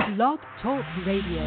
Blog Talk Radio.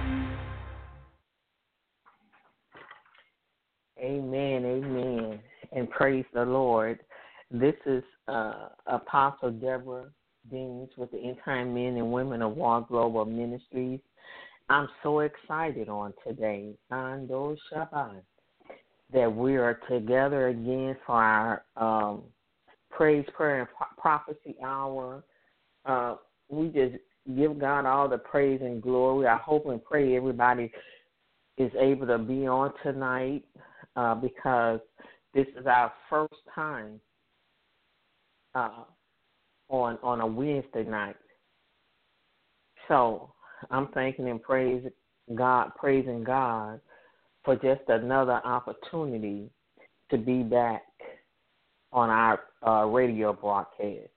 Amen, amen, and praise the Lord. This is Apostle Deborah Deans with the End Time Men and Women of War Global Ministries. I'm so excited on today, Ando Shabbat, that we are together again for our praise, prayer, and prophecy hour. We just give God all the praise and glory. I hope and pray everybody is able to be on tonight because this is our first time on a Wednesday night. So I'm thanking and praising God for just another opportunity to be back on our radio broadcast.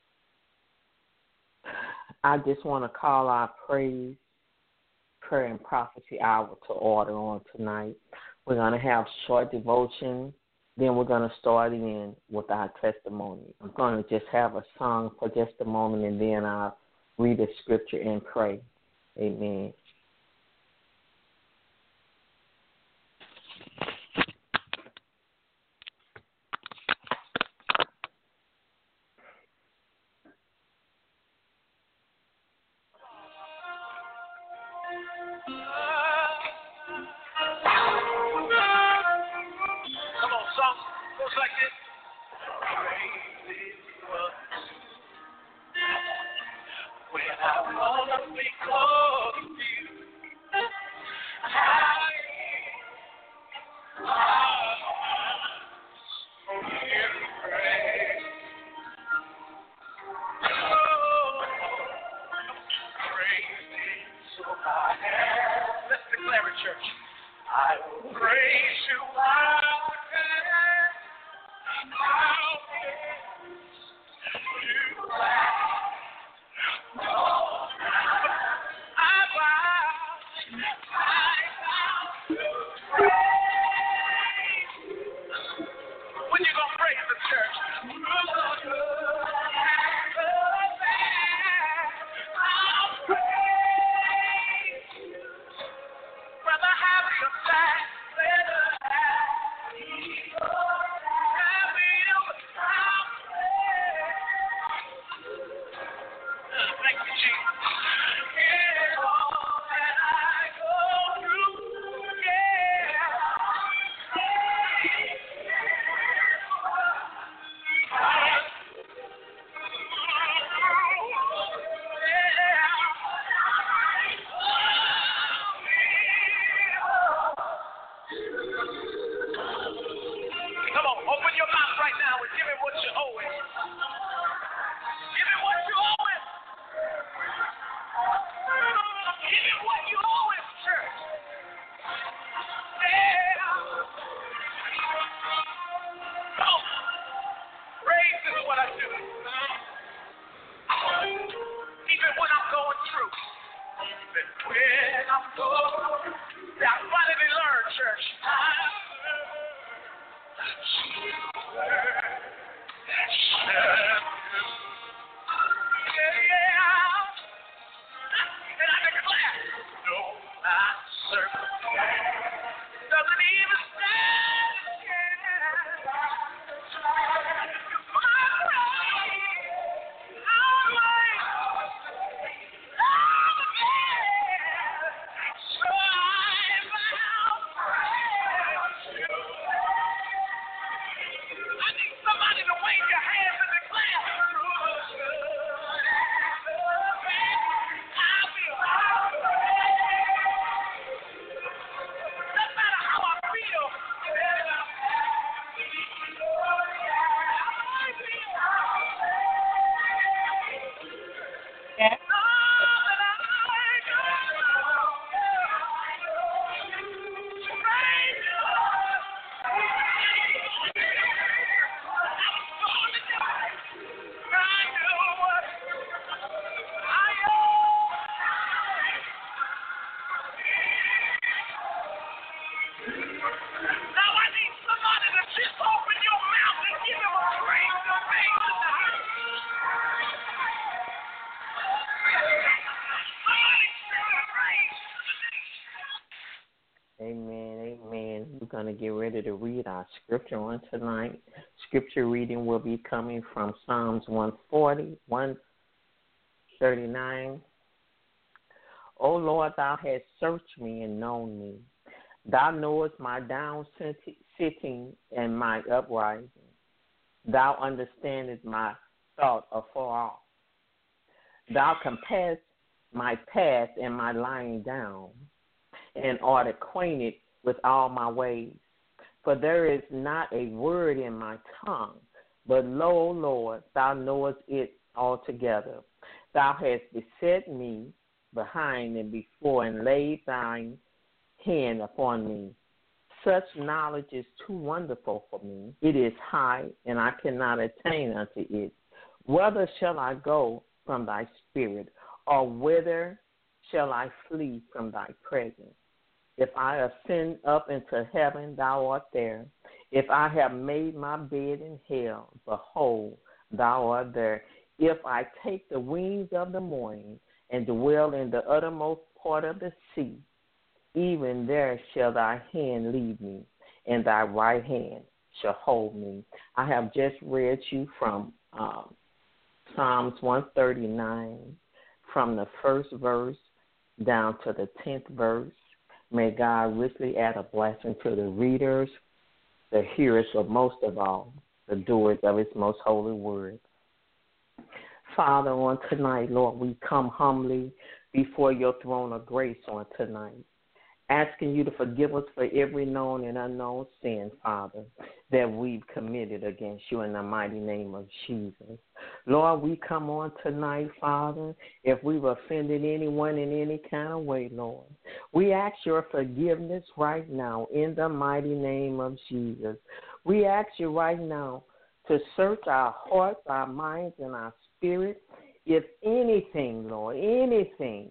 I just want to call our praise, prayer, and prophecy hour to order on tonight. We're going to have short devotion. Then we're going to start in with our testimony. I'm going to just have a song for just a moment, and then I'll read the scripture and pray. Amen. we're going to get ready to read our scripture on tonight. Scripture reading will be coming from Psalms 140, 139. O Lord, thou hast searched me and known me. Thou knowest my down sitting and my uprising. Thou understandest my thought afar off. Thou compassest my path and my lying down, and art acquainted with all my ways. For there is not a word in my tongue, but lo, Lord, thou knowest it altogether. Thou hast beset me behind and before, and laid thine hand upon me. Such knowledge is too wonderful for me. It is high, and I cannot attain unto it. Whither shall I go from thy spirit, or whither shall I flee from thy presence? If I ascend up into heaven, thou art there. If I have made my bed in hell, behold, thou art there. If I take the wings of the morning and dwell in the uttermost part of the sea, even there shall thy hand lead me, and thy right hand shall hold me. I have just read you from Psalms 139, from the first verse down to the 10th verse. May God richly add a blessing to the readers, the hearers, but most of all, the doers of his most holy word. Father, on tonight, Lord, we come humbly before your throne of grace on tonight, asking you to forgive us for every known and unknown sin, Father, that we've committed against you in the mighty name of Jesus. Lord, we come on tonight, Father, if we've offended anyone in any kind of way, Lord. We ask your forgiveness right now in the mighty name of Jesus. We ask you right now to search our hearts, our minds, and our spirit. If anything, Lord, anything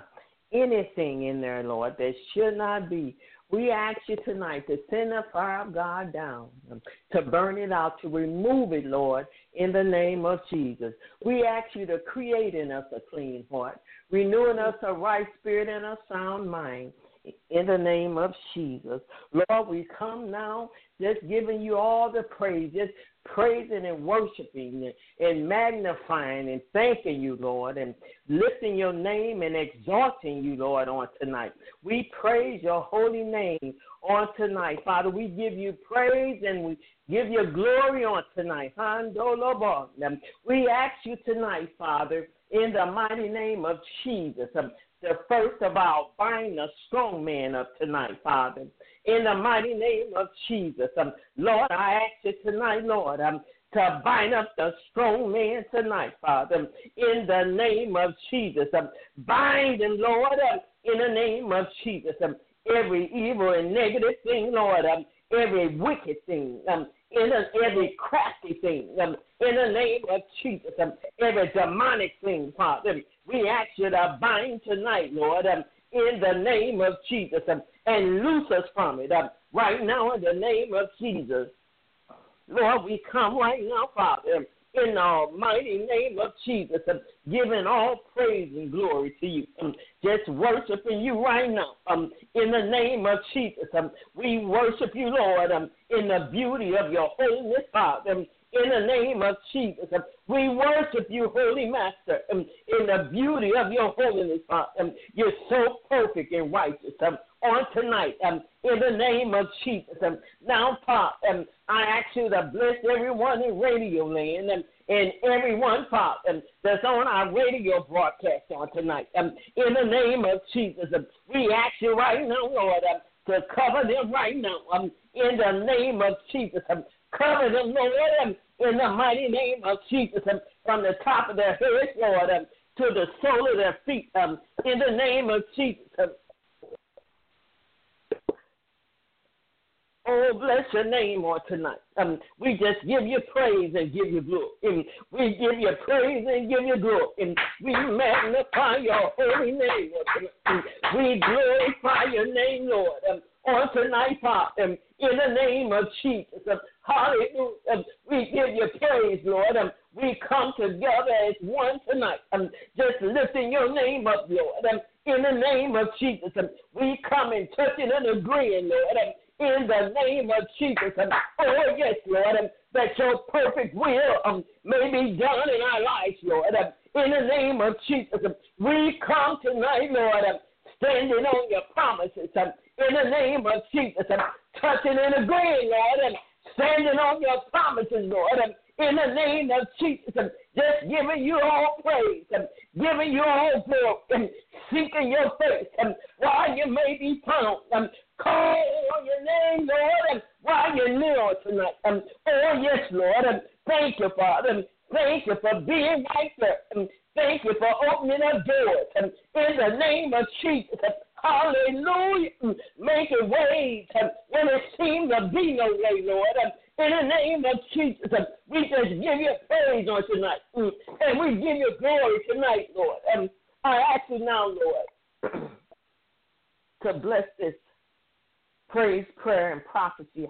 in there, Lord, that should not be, we ask you tonight to send the fire of God down, to burn it out, to remove it, Lord, in the name of Jesus. We ask you to create in us a clean heart, renewing us a right spirit and a sound mind, in the name of Jesus. Lord, we come now just giving you all the praise, just praising and worshiping and magnifying and thanking you, Lord, and lifting your name and exalting you, Lord, on tonight. We praise your holy name on tonight. Father, we give you praise and we give you glory on tonight. We ask you tonight, Father, in the mighty name of Jesus, the first of all, bind the strong man up tonight, Father. In the mighty name of Jesus. Lord, I ask you tonight, Lord, to bind up the strong man tonight, Father. In the name of Jesus. Bind him, Lord, in the name of Jesus. Every evil and negative thing, Lord, every wicked thing, every crafty thing, in the name of Jesus, every demonic thing, Father. We ask you to bind tonight, Lord, in the name of Jesus, and loose us from it right now in the name of Jesus. Lord, we come right now, Father, in the almighty name of Jesus, giving all praise and glory to you. Just worshiping you right now in the name of Jesus. We worship you, Lord, in the beauty of your holiness, Father. In the name of Jesus, we worship you, Holy Master, in the beauty of your holiness, Father. You're so perfect and righteous on tonight, in the name of Jesus. Now, Father, I ask you to bless everyone in Radio Land and everyone, Father, that's on our radio broadcast on tonight. In the name of Jesus, we ask you right now, Lord, to cover them right now. In the name of Jesus, cover them, Lord, in the mighty name of Jesus, from the top of their heads, Lord, to the sole of their feet, in the name of Jesus. Oh, bless your name on tonight. We just give you praise and give you glory. We give you praise and give you glory. We magnify your holy name. We glorify your name, Lord, on tonight, Father, in the name of Jesus. Hallelujah. We give you praise, Lord. We come together as one tonight, just lifting your name up, Lord. In the name of Jesus, we come and touching and agreeing, Lord. in the name of Jesus. Oh, yes, Lord, that your perfect will may be done in our lives, Lord. In the name of Jesus, we come tonight, Lord, standing on your promises. In the name of Jesus, touching and agreeing, Lord, standing on your promises, Lord. In the name of Jesus, just giving you all praise, giving you all glory, seeking your face while you may be found. Call on your name, Lord, while you're near tonight. Oh, yes, Lord. Thank you, Father. Thank you for being right there. Thank you for opening up doors. In the name of Jesus, hallelujah. Making ways when it seems to be no way, Lord. In the name of Jesus, we just give you praise on tonight. And we give you glory tonight, Lord. I ask you now, Lord, to bless this praise, prayer, and prophecy.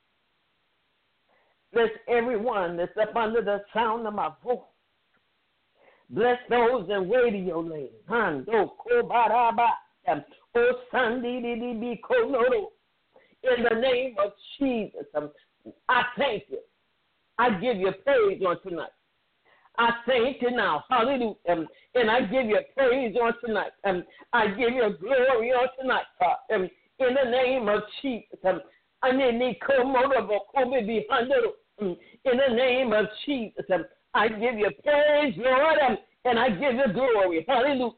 Bless everyone that's up under the sound of my voice. Bless those in radio land. In the name of Jesus, I thank you. I give you praise on tonight. I thank you now. Hallelujah. And I give you praise on tonight. I give you glory on tonight, God. In the name of Jesus. In the name of Jesus. I give you praise, Lord, and I give you glory. Hallelujah.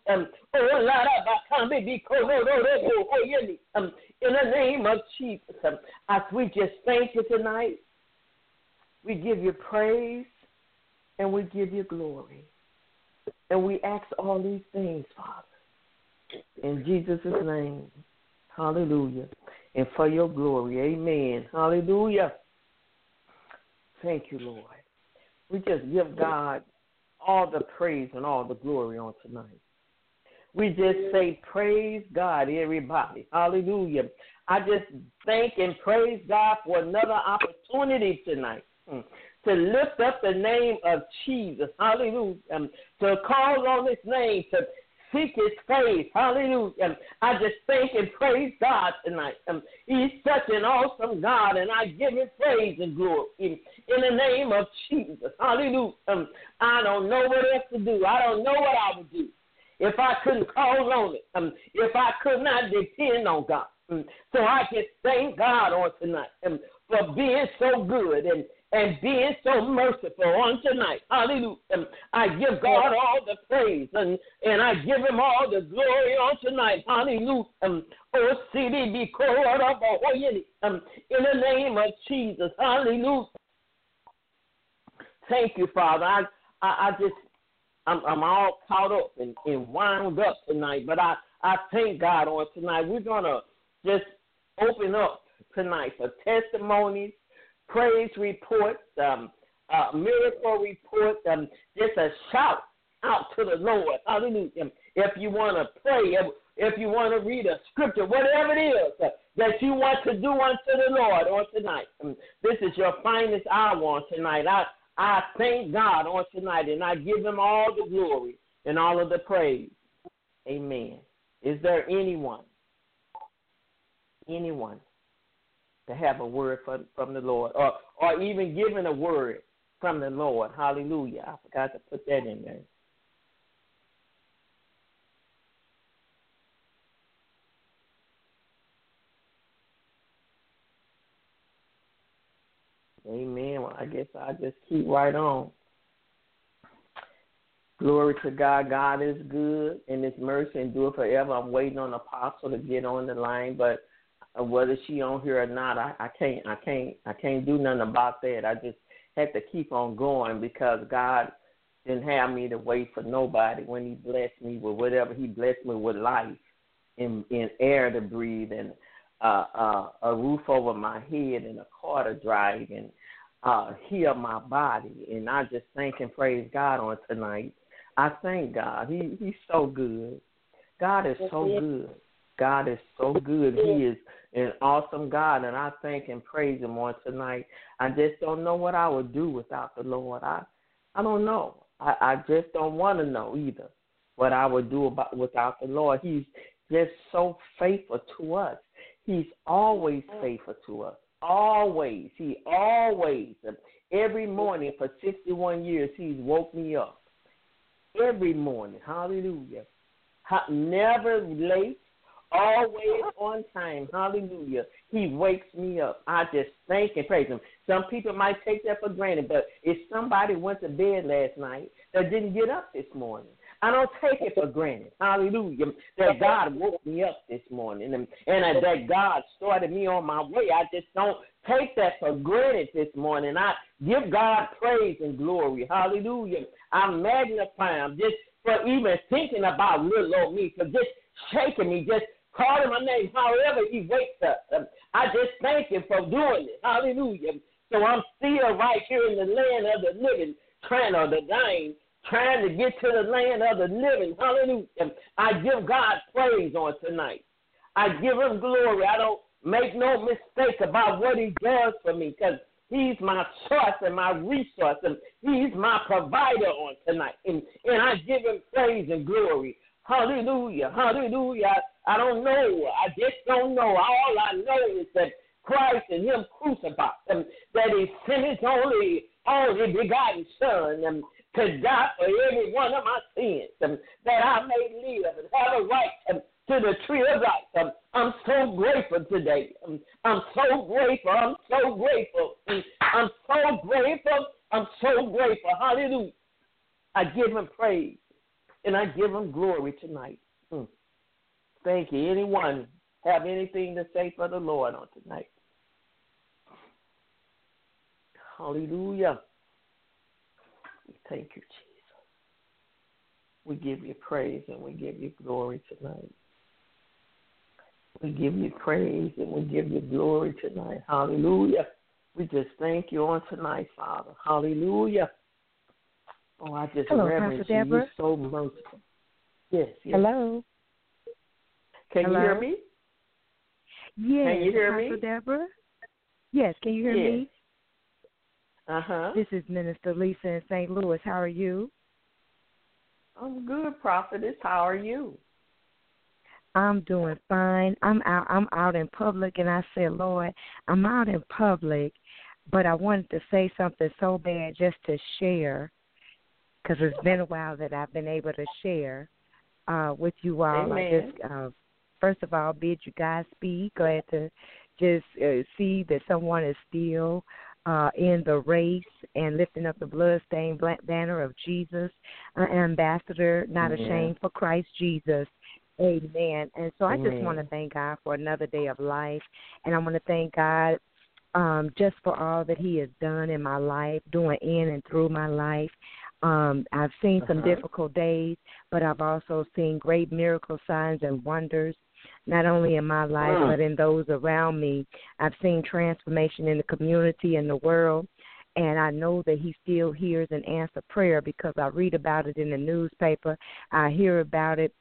In the name of Jesus, as we just thank you tonight, we give you praise and we give you glory. And we ask all these things, Father, in Jesus' name. Hallelujah. And for your glory, amen. Hallelujah. Thank you, Lord. We just give God all the praise and all the glory on tonight. We just say, praise God, everybody. Hallelujah. I just thank and praise God for another opportunity tonight to lift up the name of Jesus. Hallelujah. To call on his name, to seek his face. Hallelujah. I just thank and praise God tonight. He's such an awesome God, and I give him praise and glory in the name of Jesus. Hallelujah. I don't know what else to do. I don't know what I would do if I couldn't call on it, if I could not depend on God. So I just thank God on tonight for being so good and being so merciful on tonight. Hallelujah. I give God all the praise and I give him all the glory on tonight. Hallelujah. In the name of Jesus. Hallelujah. Thank you, Father. I'm all caught up and wound up tonight, but I thank God on tonight. We're going to just open up tonight for testimonies, praise reports, miracle reports, just a shout out to the Lord. Hallelujah. If you want to pray, if you want to read a scripture, whatever it is that you want to do unto the Lord on tonight, this is your finest hour on tonight. I thank God on tonight, and I give him all the glory and all of the praise. Amen. Is there anyone to have a word from the Lord, or even giving a word from the Lord? Hallelujah. I forgot to put that in there. Amen. Well, I guess I'll just keep right on. Glory to God. God is good, and his mercy endure forever. I'm waiting on Apostle to get on the line, but whether she on here or not, I can't do nothing about that. I just had to keep on going because God didn't have me to wait for nobody when he blessed me with whatever he blessed me with, life in air to breathe and a roof over my head and a car to drive and heal my body. And I just thank and praise God on tonight. I thank God. He's so good. God is so good. God is so good. He is an awesome God, and I thank and praise him on tonight. I just don't know what I would do without the Lord. I don't know. I just don't want to know either what I would do without the Lord. He's just so faithful to us. He's always faithful to us. Always. He always. Every morning for 61 years, he's woke me up. Every morning. Hallelujah. Never late. Always on time. Hallelujah. He wakes me up. I just thank and praise him. Some people might take that for granted, but if somebody went to bed last night that didn't get up this morning, I don't take it for granted. Hallelujah. That God woke me up this morning and that God started me on my way. I just don't take that for granted this morning. I give God praise and glory. Hallelujah. I magnify him just for even thinking about little old me, for just shaking me, just calling my name, however he wakes up. I just thank him for doing it. Hallelujah. So I'm still right here in the land of the living, trying to get to the land of the living. Hallelujah. I give God praise on tonight. I give him glory. I don't make no mistake about what he does for me, because he's my source and my resource, and he's my provider on tonight. And I give him praise and glory. Hallelujah. Hallelujah. I don't know. I just don't know. All I know is that Christ and him crucified, that he sent his only begotten Son to die for every one of my sins, that I may live and have a right to the tree of life. I'm so grateful today. I'm so grateful. I'm so grateful. I'm so grateful. I'm so grateful. Hallelujah. I give him praise and I give him glory tonight. Thank you. Anyone have anything to say for the Lord on tonight? Hallelujah. Thank you, Jesus. We give you praise and we give you glory tonight. We give you praise and we give you glory tonight. Hallelujah. We just thank you on tonight, Father. Hallelujah. Oh, I just reverence you. You're so merciful. Yes, yes. Hello. Can you hear me? Yes. Can you hear me? Deborah? Yes, can you hear me? Uh-huh. This is Minister Lisa in St. Louis. How are you? I'm good, Prophetess. How are you? I'm doing fine. I'm out in public, and I said, Lord, I'm out in public, but I wanted to say something so bad just to share, because it's been a while that I've been able to share with you all. Amen. I just, first of all, bid you Godspeed. Glad to just see that someone is still in the race and lifting up the bloodstained banner of Jesus, an ambassador, not ashamed for Christ Jesus. Amen. And so I just want to thank God for another day of life, and I want to thank God just for all that he has done in my life, doing in and through my life. I've seen some difficult days, but I've also seen great miracle signs and wonders, not only in my life, but in those around me. I've seen transformation in the community and the world, and I know that he still hears and answers prayer because I read about it in the newspaper. I hear about it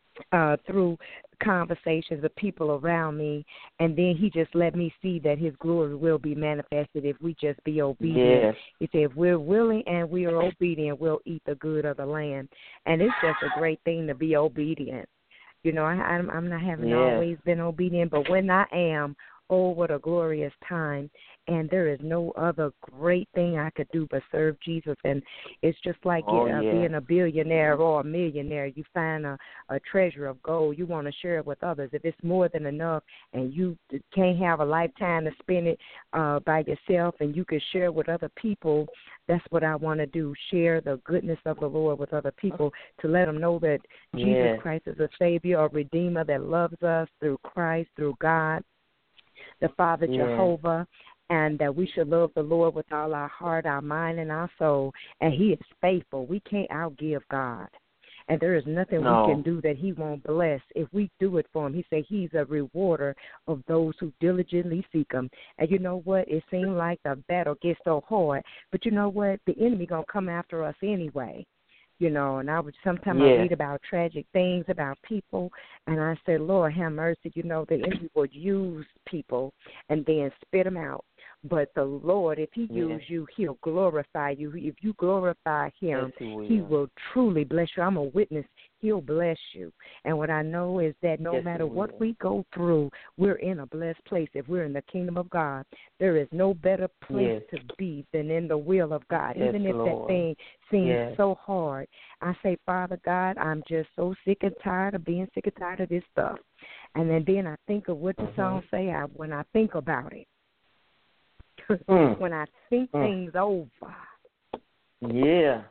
through conversations with people around me, and then he just let me see that his glory will be manifested if we just be obedient. Yes. He said, if we're willing and we are obedient, we'll eat the good of the land. And it's just a great thing to be obedient. You know, I'm not having always been obedient, but when I am, oh, what a glorious time. And there is no other great thing I could do but serve Jesus. And it's just like being a billionaire or a millionaire. You find a treasure of gold. You want to share it with others. If it's more than enough and you can't have a lifetime to spend it by yourself and you can share with other people, that's what I want to do, share the goodness of the Lord with other people, to let them know that Jesus Christ is a Savior, a Redeemer that loves us through Christ, through God, the Father Jehovah, and that we should love the Lord with all our heart, our mind, and our soul. And he is faithful. We can't outgive God. And there is nothing we can do that he won't bless if we do it for him. He said he's a rewarder of those who diligently seek him. And you know what? It seems like the battle gets so hard. But you know what? The enemy going to come after us anyway. You know, and sometimes I read about tragic things about people, and I say, Lord, have mercy. You know, the enemy would use people and then spit them out. But the Lord, if he use you, he'll glorify you. If you glorify him, he will truly bless you. I'm a witness. He'll bless you. And what I know is that no matter what we go through, we're in a blessed place. If we're in the kingdom of God, there is no better place to be than in the will of God. Even if that thing seems so hard, I say, Father God, I'm just so sick and tired of being sick and tired of this stuff. And then I think of what the song say when I think about it. When I think things over. Yeah.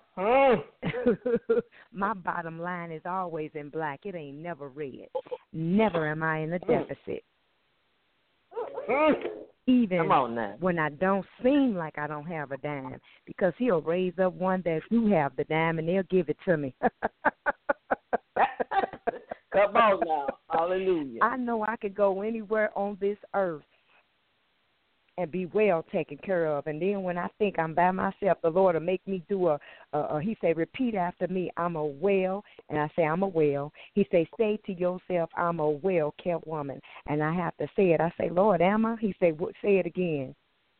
My bottom line is always in black. It ain't never red. Never am I in a deficit. Even when I don't seem like I don't have a dime, because he'll raise up one that do have the dime and they'll give it to me. Come on now. Hallelujah. I know I could go anywhere on this earth and be well taken care of. And then when I think I'm by myself, the Lord will make me do he say, repeat after me, I'm a well. And I say, I'm a well. He say, say to yourself, I'm a well-kept woman. And I have to say it. I say, Lord, am I? He say, say it again.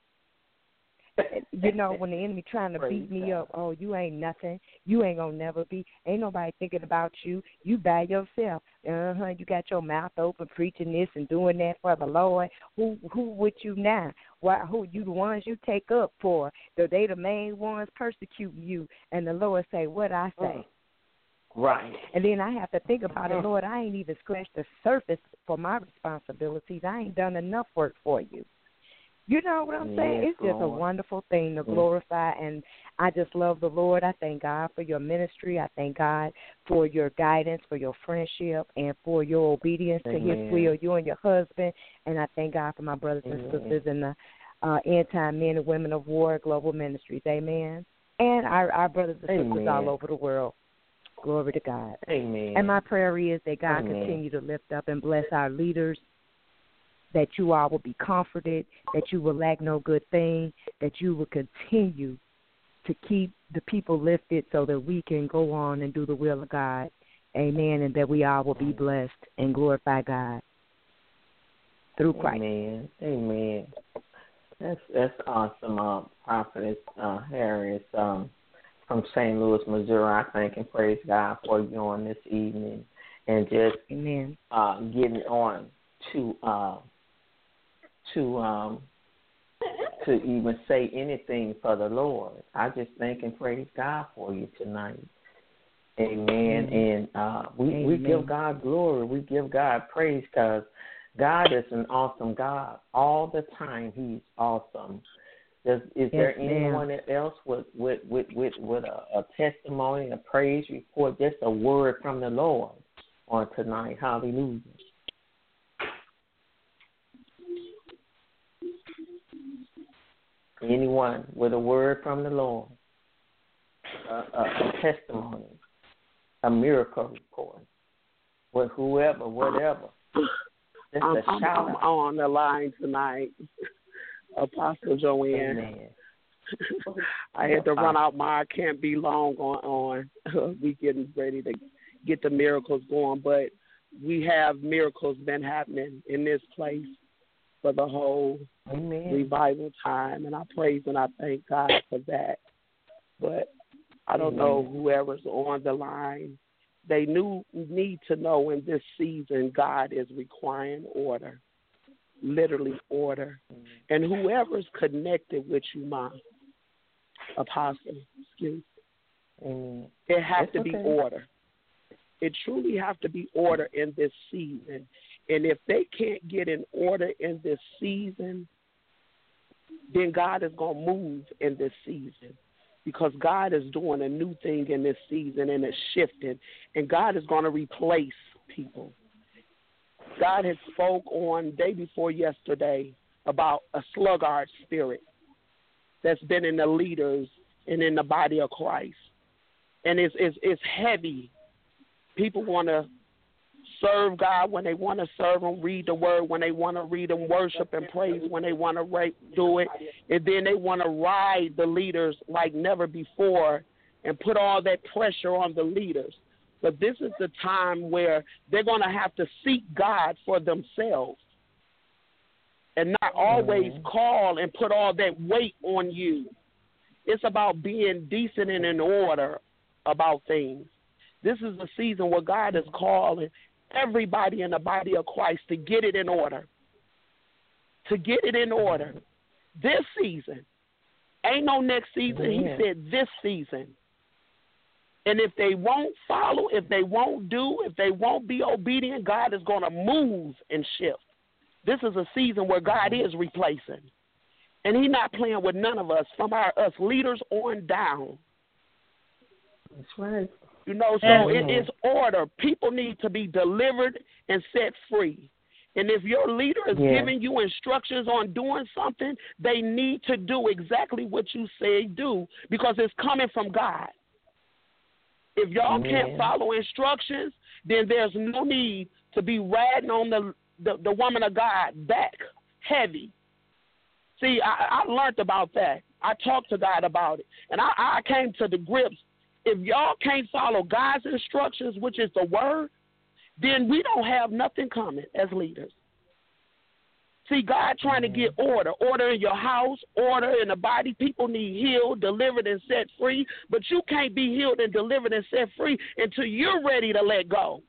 You know, when the enemy trying to beat me up, oh, you ain't nothing. You ain't going to never be. Ain't nobody thinking about you. You by yourself. You got your mouth open preaching this and doing that for the Lord. Who with you now? Why? Who you the ones you take up for? They the main ones persecuting you. And the Lord say, what I say? Right. And then I have to think about it, Lord, I ain't even scratched the surface for my responsibilities. I ain't done enough work for you. You know what I'm saying? It's just a wonderful thing to glorify, and I just love the Lord. I thank God for your ministry. I thank God for your guidance, for your friendship, and for your obedience to his will, you and your husband. And I thank God for my brothers and sisters in the End-Time Men and Women of War Global Ministries. Amen. And our brothers and sisters all over the world. Glory to God. Amen. And my prayer is that God continue to lift up and bless our leaders, that you all will be comforted, that you will lack no good thing, that you will continue to keep the people lifted so that we can go on and do the will of God. Amen. And that we all will be blessed and glorify God through Christ. Amen. Amen. That's awesome, Prophetess Harris from St. Louis, Missouri. I thank and praise God for you on this evening and just getting on to even say anything for the Lord. I just thank and praise God for you tonight. Amen. And we give God glory. We give God praise because God is an awesome God. All the time he's awesome. Is there anyone else with a testimony, a praise report, just a word from the Lord on tonight? Hallelujah. Anyone with a word from the Lord, a testimony, a miracle report, with whoever, whatever. Just a shout out. On the line tonight, Apostle Joanne. Amen. I had to run out. I can't be long on. We getting ready to get the miracles going, but we have miracles been happening in this place for the whole revival time, and I praise and I thank God for that. But I don't know whoever's on the line. They need to know in this season God is requiring order, literally order. And whoever's connected with you, my apostle, it has to be order. It truly has to be order in this season. And if they can't get in order in this season, then God is going to move in this season, because God is doing a new thing in this season and it's shifting, and God is going to replace people. God had spoke on day before yesterday about a sluggard spirit that's been in the leaders and in the body of Christ. And it's heavy. People want to serve God when they want to serve Him, read the Word when they want to read and worship and praise when they want to do it. And then they want to ride the leaders like never before and put all that pressure on the leaders. But this is the time where they're going to have to seek God for themselves. and not always call and put all that weight on you. It's about being decent and in order about things. This is a season where God is calling everybody in the body of Christ to get it in order. To get it in order. This season. Ain't no next season. He said this season. And if they won't follow, if they won't do, if they won't be obedient, God is going to move and shift. This is a season where God is replacing. And he's not playing with none of us, from us leaders on down. That's right. You know, so it is order. People need to be delivered and set free. And if your leader is giving you instructions on doing something, they need to do exactly what you say do, because it's coming from God. If y'all can't follow instructions, then there's no need to be riding on the woman of God back heavy. See, I learned about that. I talked to God about it. And I came to the grips. If y'all can't follow God's instructions, which is the word, then we don't have nothing coming as leaders. See, God trying to get order in your house, order in the body. People need healed, delivered, and set free. But you can't be healed and delivered and set free until you're ready to let go,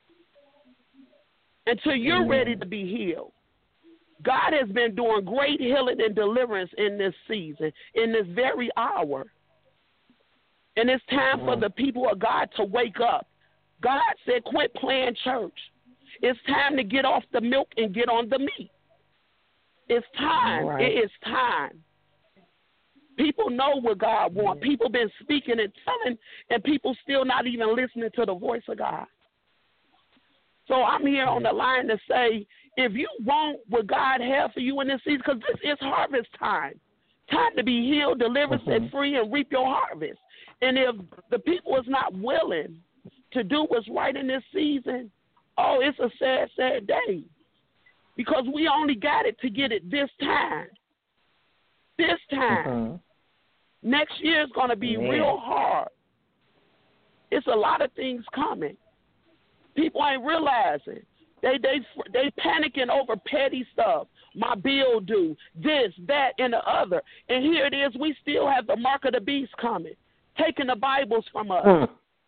until you're ready to be healed. God has been doing great healing and deliverance in this season, in this very hour. And it's time for the people of God to wake up. God said, quit playing church. It's time to get off the milk and get on the meat. It's time. Right. It is time. People know what God wants. People been speaking and telling, and people still not even listening to the voice of God. So I'm here on the line to say, if you want what God has for you in this season, because this is harvest time. Time to be healed, delivered, set free, and reap your harvest. And if the people is not willing to do what's right in this season, oh, it's a sad, sad day. Because we only got it to get it this time. This time. Next year is going to be real hard. It's a lot of things coming. People ain't realizing. They panicking over petty stuff. My bill due, this, that, and the other. And here it is, we still have the mark of the beast coming, taking the Bibles from us.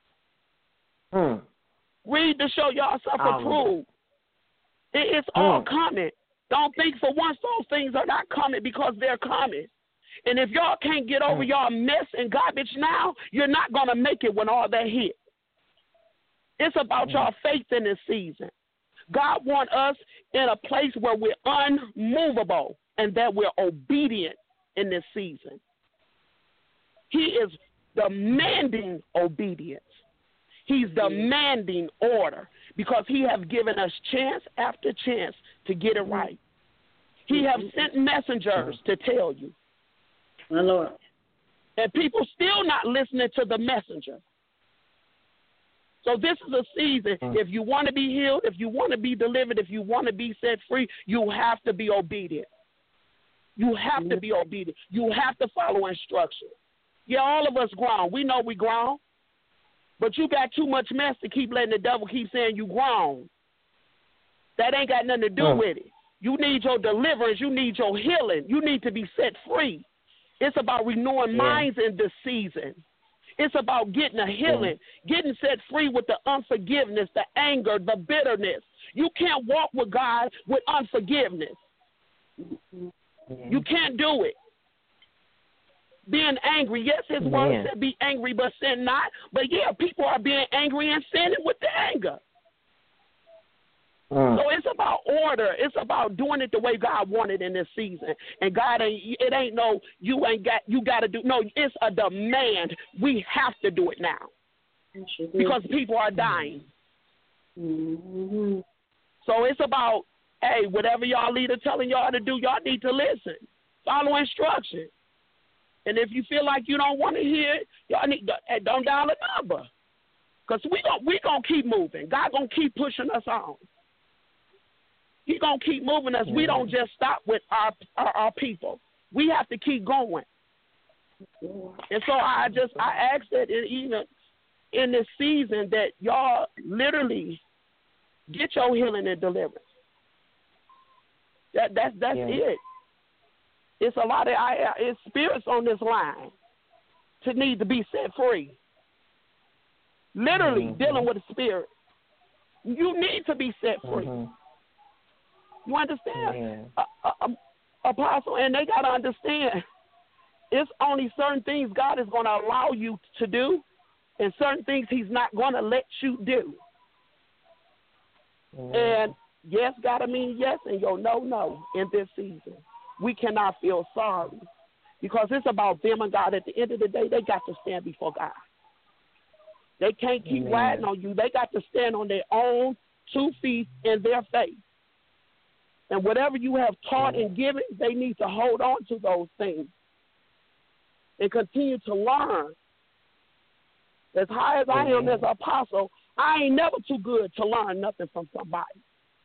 Read to show yourself approved. It's all coming. Don't think for once those things are not coming, because they're coming. And if y'all can't get over y'all mess and garbage now, you're not going to make it when all that hit. It's about y'all faith in this season. God wants us in a place where we're unmovable and that we're obedient in this season. He is demanding obedience. He's demanding order, because he has given us chance after chance to get it right. He has sent messengers to tell you. My Lord. And people still not listening to the messenger. So this is a season. If you want to be healed, if you want to be delivered, if you want to be set free, you have to be obedient. You have to be obedient. You have to follow instructions. Yeah, all of us grown. We know we grown. But you got too much mess to keep letting the devil keep saying you grown. That ain't got nothing to do with it. You need your deliverance. You need your healing. You need to be set free. It's about renewing minds in this season. It's about getting a healing, getting set free with the unforgiveness, the anger, the bitterness. You can't walk with God with unforgiveness. You can't do it. Being angry, yes, his word said be angry but sin not. But yeah, people are being angry and sinning with the anger. So it's about order. It's about doing it the way God wanted in this season. And God it ain't no you got to do. No, it's a demand. We have to do it now because people are dying. So it's about, hey, whatever y'all leader telling y'all to do, y'all need to listen. Follow instructions. And if you feel like you don't want to hear it, y'all need to don't dial a number. Because we gonna keep moving. God going to keep pushing us on. He going to keep moving us. We don't just stop with our people. We have to keep going. And so I ask that even in this season that y'all literally get your healing and deliverance. That's it. It's a lot of it's spirits on this line to need to be set free. Literally dealing with a spirit. You need to be set free. You understand? Apostle, and they got to understand, it's only certain things God is going to allow you to do and certain things he's not going to let you do. And yes got to mean yes, and your no in this season. We cannot feel sorry because it's about them and God. At the end of the day, they got to stand before God. They can't keep riding on you. They got to stand on their own 2 feet in their faith. And whatever you have taught and given, they need to hold on to those things and continue to learn. As high as I am as an apostle, I ain't never too good to learn nothing from somebody.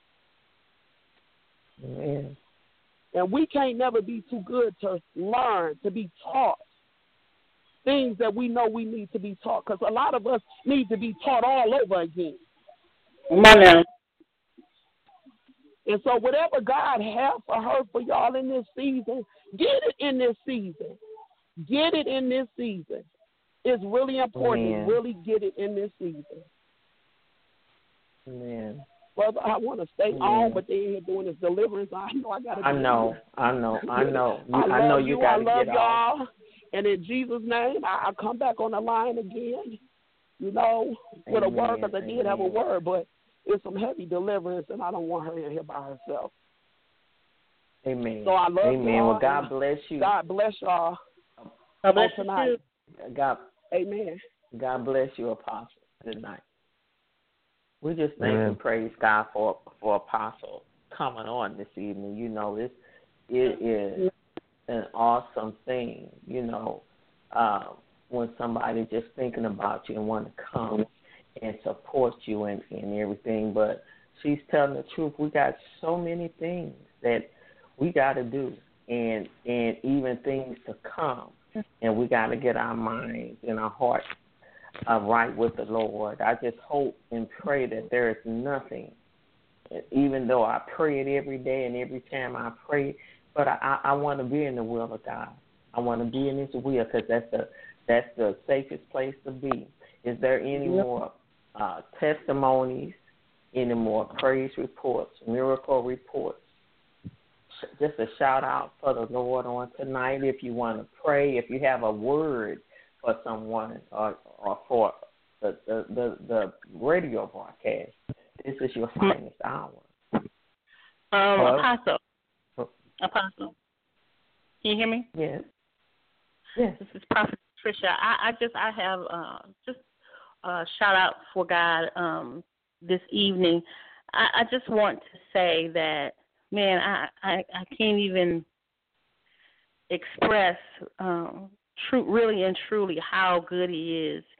And we can't never be too good to learn, to be taught things that we know we need to be taught, because a lot of us need to be taught all over again. Come on now. And so whatever God has for her, for y'all in this season, get it in this season. Get it in this season. It's really important to really get it in this season. Amen. Brother, I want to stay on, but they're here doing this deliverance. I know I got to. I know. I know you got to get y'all. off. And in Jesus' name, I'll come back on the line again, with a word, because I did have a word, but it's some heavy deliverance, and I don't want her in here by herself. Amen. So I love y'all. Well, God bless you. God bless y'all. God bless you tonight. Amen. God bless you, Apostle. Good night. We just thank and praise God for Apostle coming on this evening. It is an awesome thing, when somebody just thinking about you and want to come and support you and everything. But she's telling the truth. We got so many things that we got to do and even things to come. And we got to get our minds and our hearts right with the Lord. I just hope and pray that there is nothing, even though I pray it every day and every time I pray, but I want to be in the will of God. I want to be in His will, because that's the safest place to be. Is there any more testimonies, any more praise reports, miracle reports? Just a shout out for the Lord on tonight. If you want to pray, if you have a word for someone or for the radio broadcast, this is your finest hour. Apostle, can you hear me? Yes. This is Prophet Tricia. I have a shout out for God this evening. I just want to say that, man, I can't even express really and truly how good He is.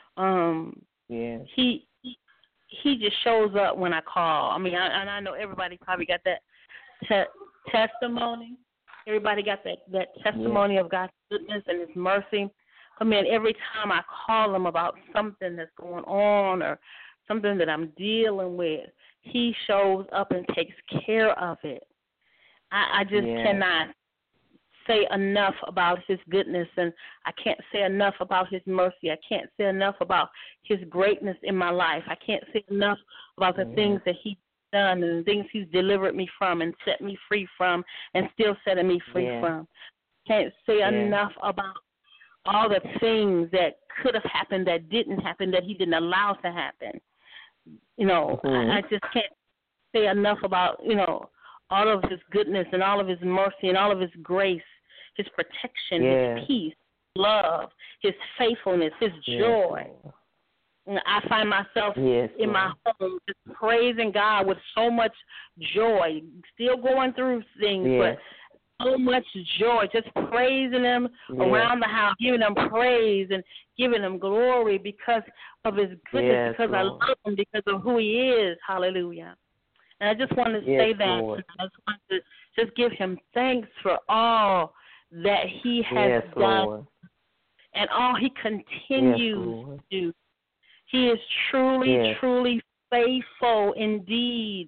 He just shows up when I call. I mean, I know everybody probably got that testimony. Everybody got that testimony of God's goodness and His mercy. I mean, every time I call Him about something that's going on or something that I'm dealing with, He shows up and takes care of it. I just cannot say enough about His goodness, and I can't say enough about His mercy. I can't say enough about His greatness in my life. I can't say enough about the things that He's done and the things He's delivered me from and set me free from and still setting me free from. Can't say enough about all the things that could have happened that didn't happen, that He didn't allow to happen. I just can't say enough about, all of His goodness and all of His mercy and all of His grace, His protection, His peace, love, His faithfulness, His joy. I find myself in my home just praising God with so much joy, still going through things, but so much joy, just praising Him around the house, giving Him praise and giving Him glory because of His goodness, because I love Him, because of who He is. Hallelujah. And I just want to say that. Lord. I just want to just give Him thanks for all that He has done Lord. And all He continues to do. He is truly, truly faithful indeed.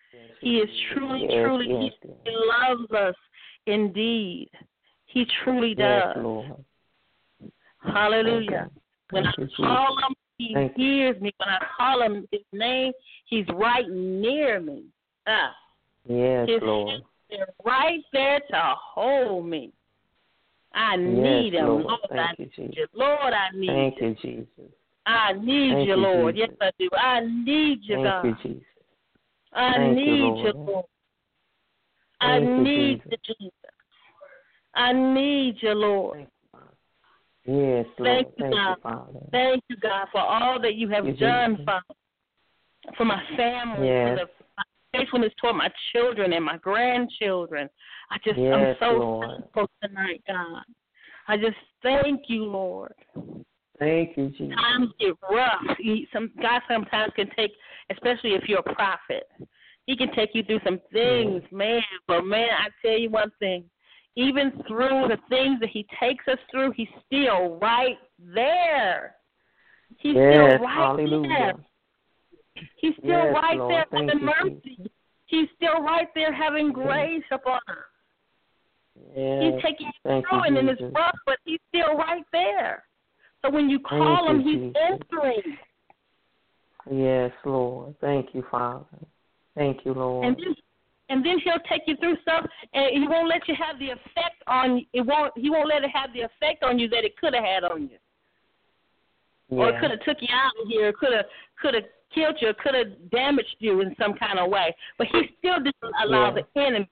He is truly, He loves us indeed. He truly does. Yes, Lord. Hallelujah. When I call him, he hears me. When I call him his name, he's right near me. Yes, his Lord. He's right there to hold me. I need him. Lord. Lord, Thank I you, need Jesus. you. Lord, I need Thank you. you, Jesus. I need Thank you, you, Lord. Jesus. Yes, I do. I need you, God. Thank you, Jesus. I Thank need you, Lord. I Thank you, need Jesus. you, Jesus. I need you, Lord. Yes, Lord. Thank you, Thank God. you, Father. Thank you, God, for all that you have done, Father, for my family, for the faithfulness toward my children and my grandchildren. I'm so thankful tonight, God. I just thank you, Lord. Thank you, Jesus. Times get rough. God sometimes can take, especially if you're a prophet, he can take you through some things, man. But, man, I tell you one thing. Even through the things that he takes us through, he's still right there. He's still right there. He's still right there having mercy. He's still right there having grace upon us. He's taking you through it, and it's rough, but he's still right there. So when you call him, he's answering. Yes, Lord. Thank you, Father. Thank you, Lord. And then he'll take you through stuff, and he won't let you have the effect on you. He won't let it have the effect on you that it could have had on you. Yeah. Or it could have took you out of here, could have killed you, could have damaged you in some kind of way. But he still didn't allow the enemy.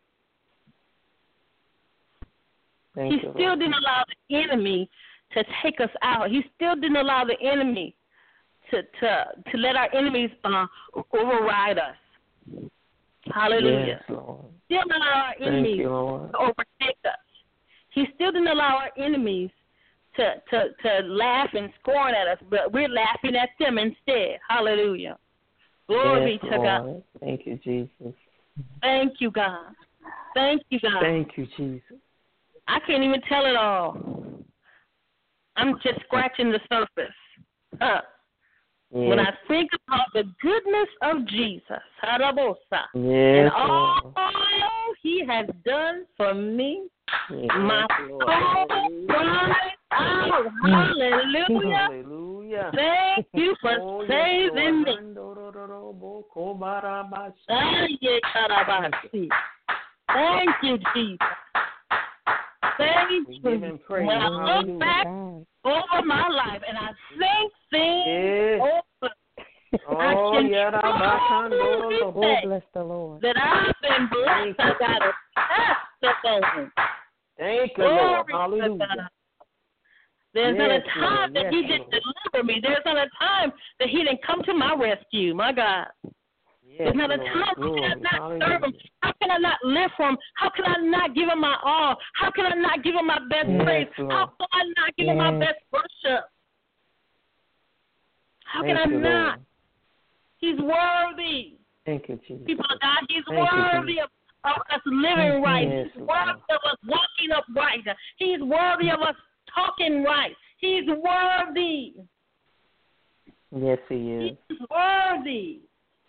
He still didn't allow the enemy to take us out. He still didn't allow the enemy to let our enemies override us. Hallelujah. Yes, Lord. Still didn't allow our enemies to overtake us. He still didn't allow our enemies to laugh and scorn at us, but we're laughing at them instead. Hallelujah. Glory be to God. Thank you, Jesus. Thank you, God. Thank you, God. Thank you, Jesus. I can't even tell it all. I'm just scratching the surface. When I think about the goodness of Jesus, and all he has done for me, my soul cries out, hallelujah. Thank you for saving me. Thank you, Jesus. Thank you. When I look back over my life and I think things over, I can truly say bless the Lord. that I've been blessed. I got a testimony. Thank you, Lord. Hallelujah. There's not a time that he didn't deliver me. There's not a time that he didn't come to my rescue. My God. There's not a time how can I not serve him? How can I not live for him? How can I not give him my all? How can I not give him my best praise? How can I not give him my best worship? How can I not? He's worthy. Thank you, Jesus. People of God, he's worthy of us living right. He's worthy of us walking upright. He's worthy of us talking right. He's worthy. Yes, he is. He's worthy.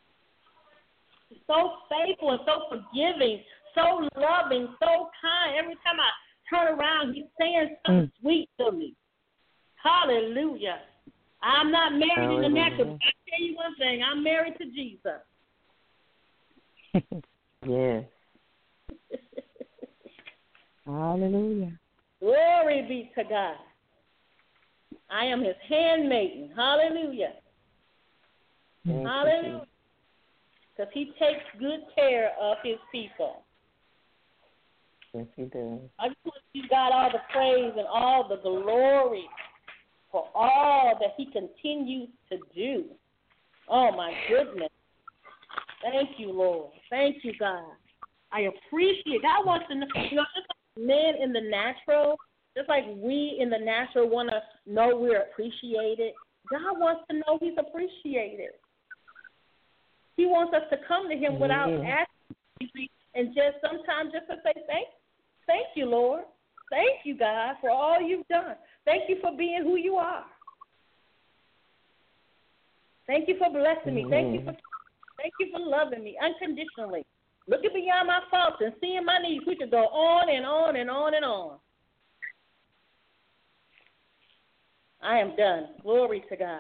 So faithful and so forgiving, so loving, so kind. Every time I turn around, he's saying something sweet to me. Hallelujah. I'm not married in the natural. I tell you one thing, I'm married to Jesus. Yes. Hallelujah. Glory be to God. I am his handmaiden. Hallelujah. Hallelujah. Because he takes good care of his people. Yes, he does. I just want to give God all the praise and all the glory for all that he continues to do. Oh, my goodness. Thank you, Lord. Thank you, God. I appreciate. God wants to know, just like men in the natural, just like we in the natural want to know we're appreciated, God wants to know he's appreciated. He wants us to come to him without asking, and just sometimes just to say, thank you, Lord. Thank you, God, for all you've done. Thank you for being who you are. Thank you for blessing me. Thank you for Thank you for loving me unconditionally. Looking beyond my faults and seeing my needs. We could go on and on and on and on. I am done. Glory to God.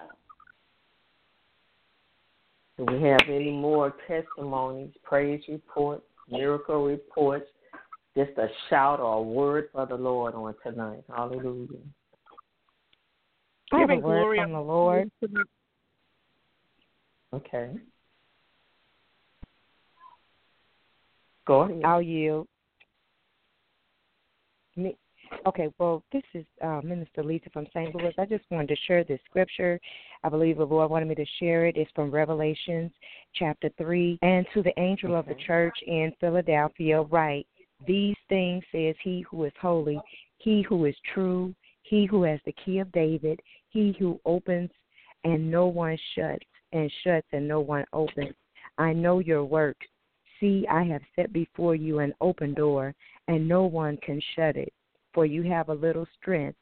Do we have any more testimonies, praise reports, miracle reports? Just a shout or a word for the Lord on tonight. Hallelujah. I have a word from the Lord. Okay. Go ahead. I'll yield. Okay, well, this is Minister Lisa from St. Louis. I just wanted to share this scripture. I believe the Lord wanted me to share it. It's from Revelations chapter 3. And to the angel of the church in Philadelphia write, these things says he who is holy, he who is true, he who has the key of David, he who opens and no one shuts, and shuts and no one opens. I know your works. See, I have set before you an open door, and no one can shut it. For you have a little strength,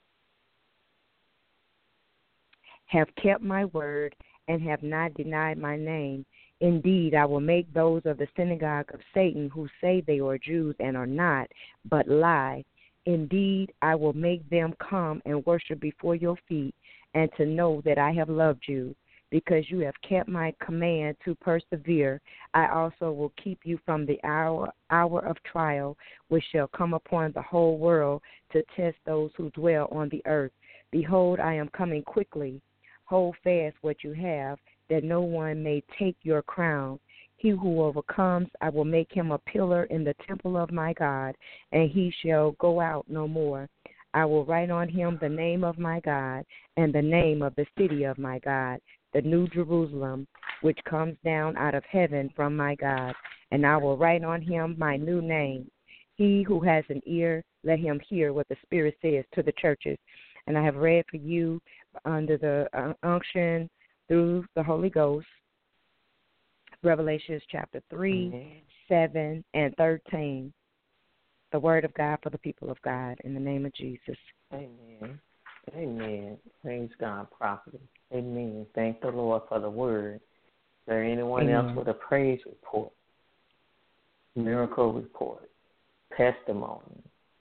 have kept my word, and have not denied my name. Indeed, I will make those of the synagogue of Satan who say they are Jews and are not, but lie. Indeed, I will make them come and worship before your feet, and to know that I have loved you. Because you have kept my command to persevere, I also will keep you from the hour of trial, which shall come upon the whole world to test those who dwell on the earth. Behold, I am coming quickly. Hold fast what you have, that no one may take your crown. He who overcomes, I will make him a pillar in the temple of my God, and he shall go out no more. I will write on him the name of my God and the name of the city of my God, the New Jerusalem, which comes down out of heaven from my God, and I will write on him my new name. He who has an ear, let him hear what the Spirit says to the churches. And I have read for you under the unction through the Holy Ghost, Revelations chapter 3, 7, and 13. The word of God for the people of God, in the name of Jesus. Amen. Amen. Praise God, prophet. Amen. Thank the Lord for the word. Is there anyone else with a praise report, miracle report, testimony?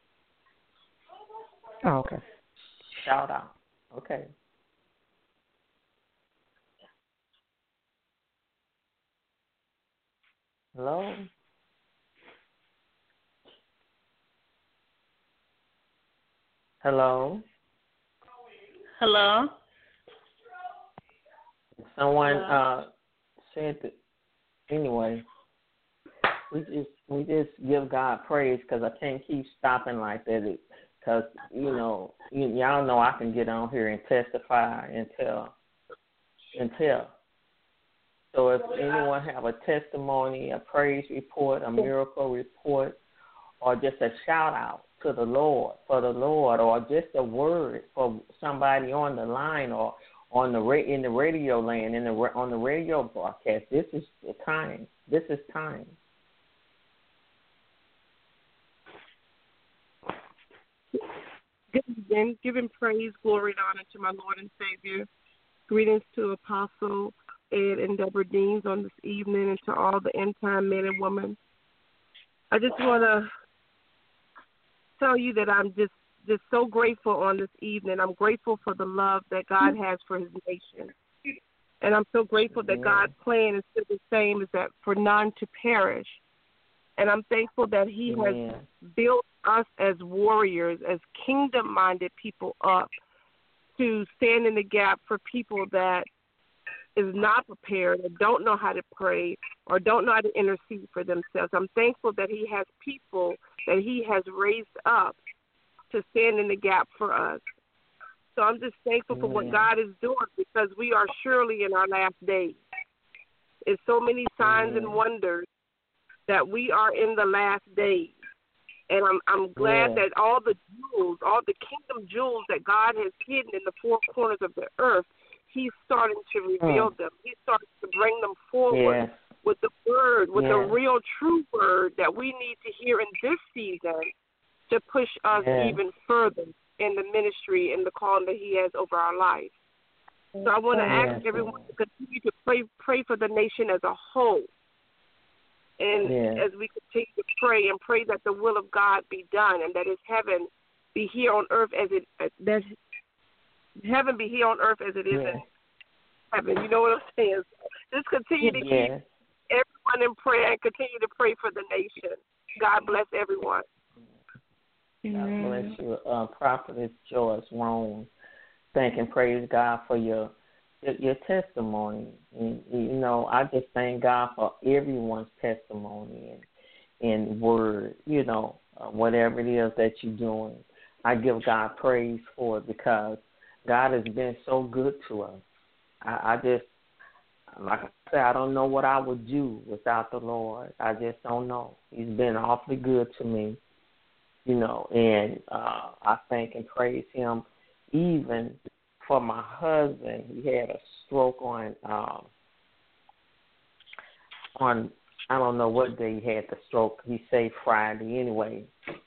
Oh, okay. Shout out. Okay. Hello? Hello? Hello? Someone said that, anyway, we just give God praise because I can't keep stopping like that because, y'all know I can get on here and testify and tell. So if anyone have a testimony, a praise report, a miracle report, or just a shout out to the Lord, for the Lord, or just a word for somebody on the line or in the radio land, on the radio broadcast, this is the time. This is time. Good evening. Giving praise, glory, and honor to my Lord and Savior. Greetings to Apostle Ed and Deborah Deans on this evening, and to all the end-time men and women. I just want to tell you that I'm just so grateful on this evening. I'm grateful for the love that God has for his nation. And I'm so grateful that God's plan is still the same, is that for none to perish. And I'm thankful that he has built us as warriors, as kingdom-minded people up to stand in the gap for people that is not prepared or don't know how to pray or don't know how to intercede for themselves. I'm thankful that he has people that he has raised up to stand in the gap for us. So I'm just thankful for what God is doing, because we are surely in our last days. It's so many signs and wonders that we are in the last days. And I'm glad that all the jewels, all the kingdom jewels that God has hidden in the four corners of the earth, he's starting to reveal them. He's starting to bring them forward with the word, with the real true word that we need to hear in this season to push us even further in the ministry and the calling that he has over our life. So I want to ask everyone to continue to pray for the nation as a whole. And as we continue to pray and pray that the will of God be done and that His heaven be here on earth as it heaven be here on earth as it is in heaven. You know what I'm saying? Just continue to keep everyone in prayer and continue to pray for the nation. God bless everyone. God bless you, Prophetess Joyce Rome. Thank and praise God for your testimony. And, you know, I just thank God for everyone's testimony and word, you know, whatever it is that you're doing. I give God praise for it because God has been so good to us. I just, like I said, I don't know what I would do without the Lord. I just don't know. He's been awfully good to me, you know, and I thank and praise Him even for my husband. He had a stroke on I don't know what day he had the stroke. He said Friday anyway.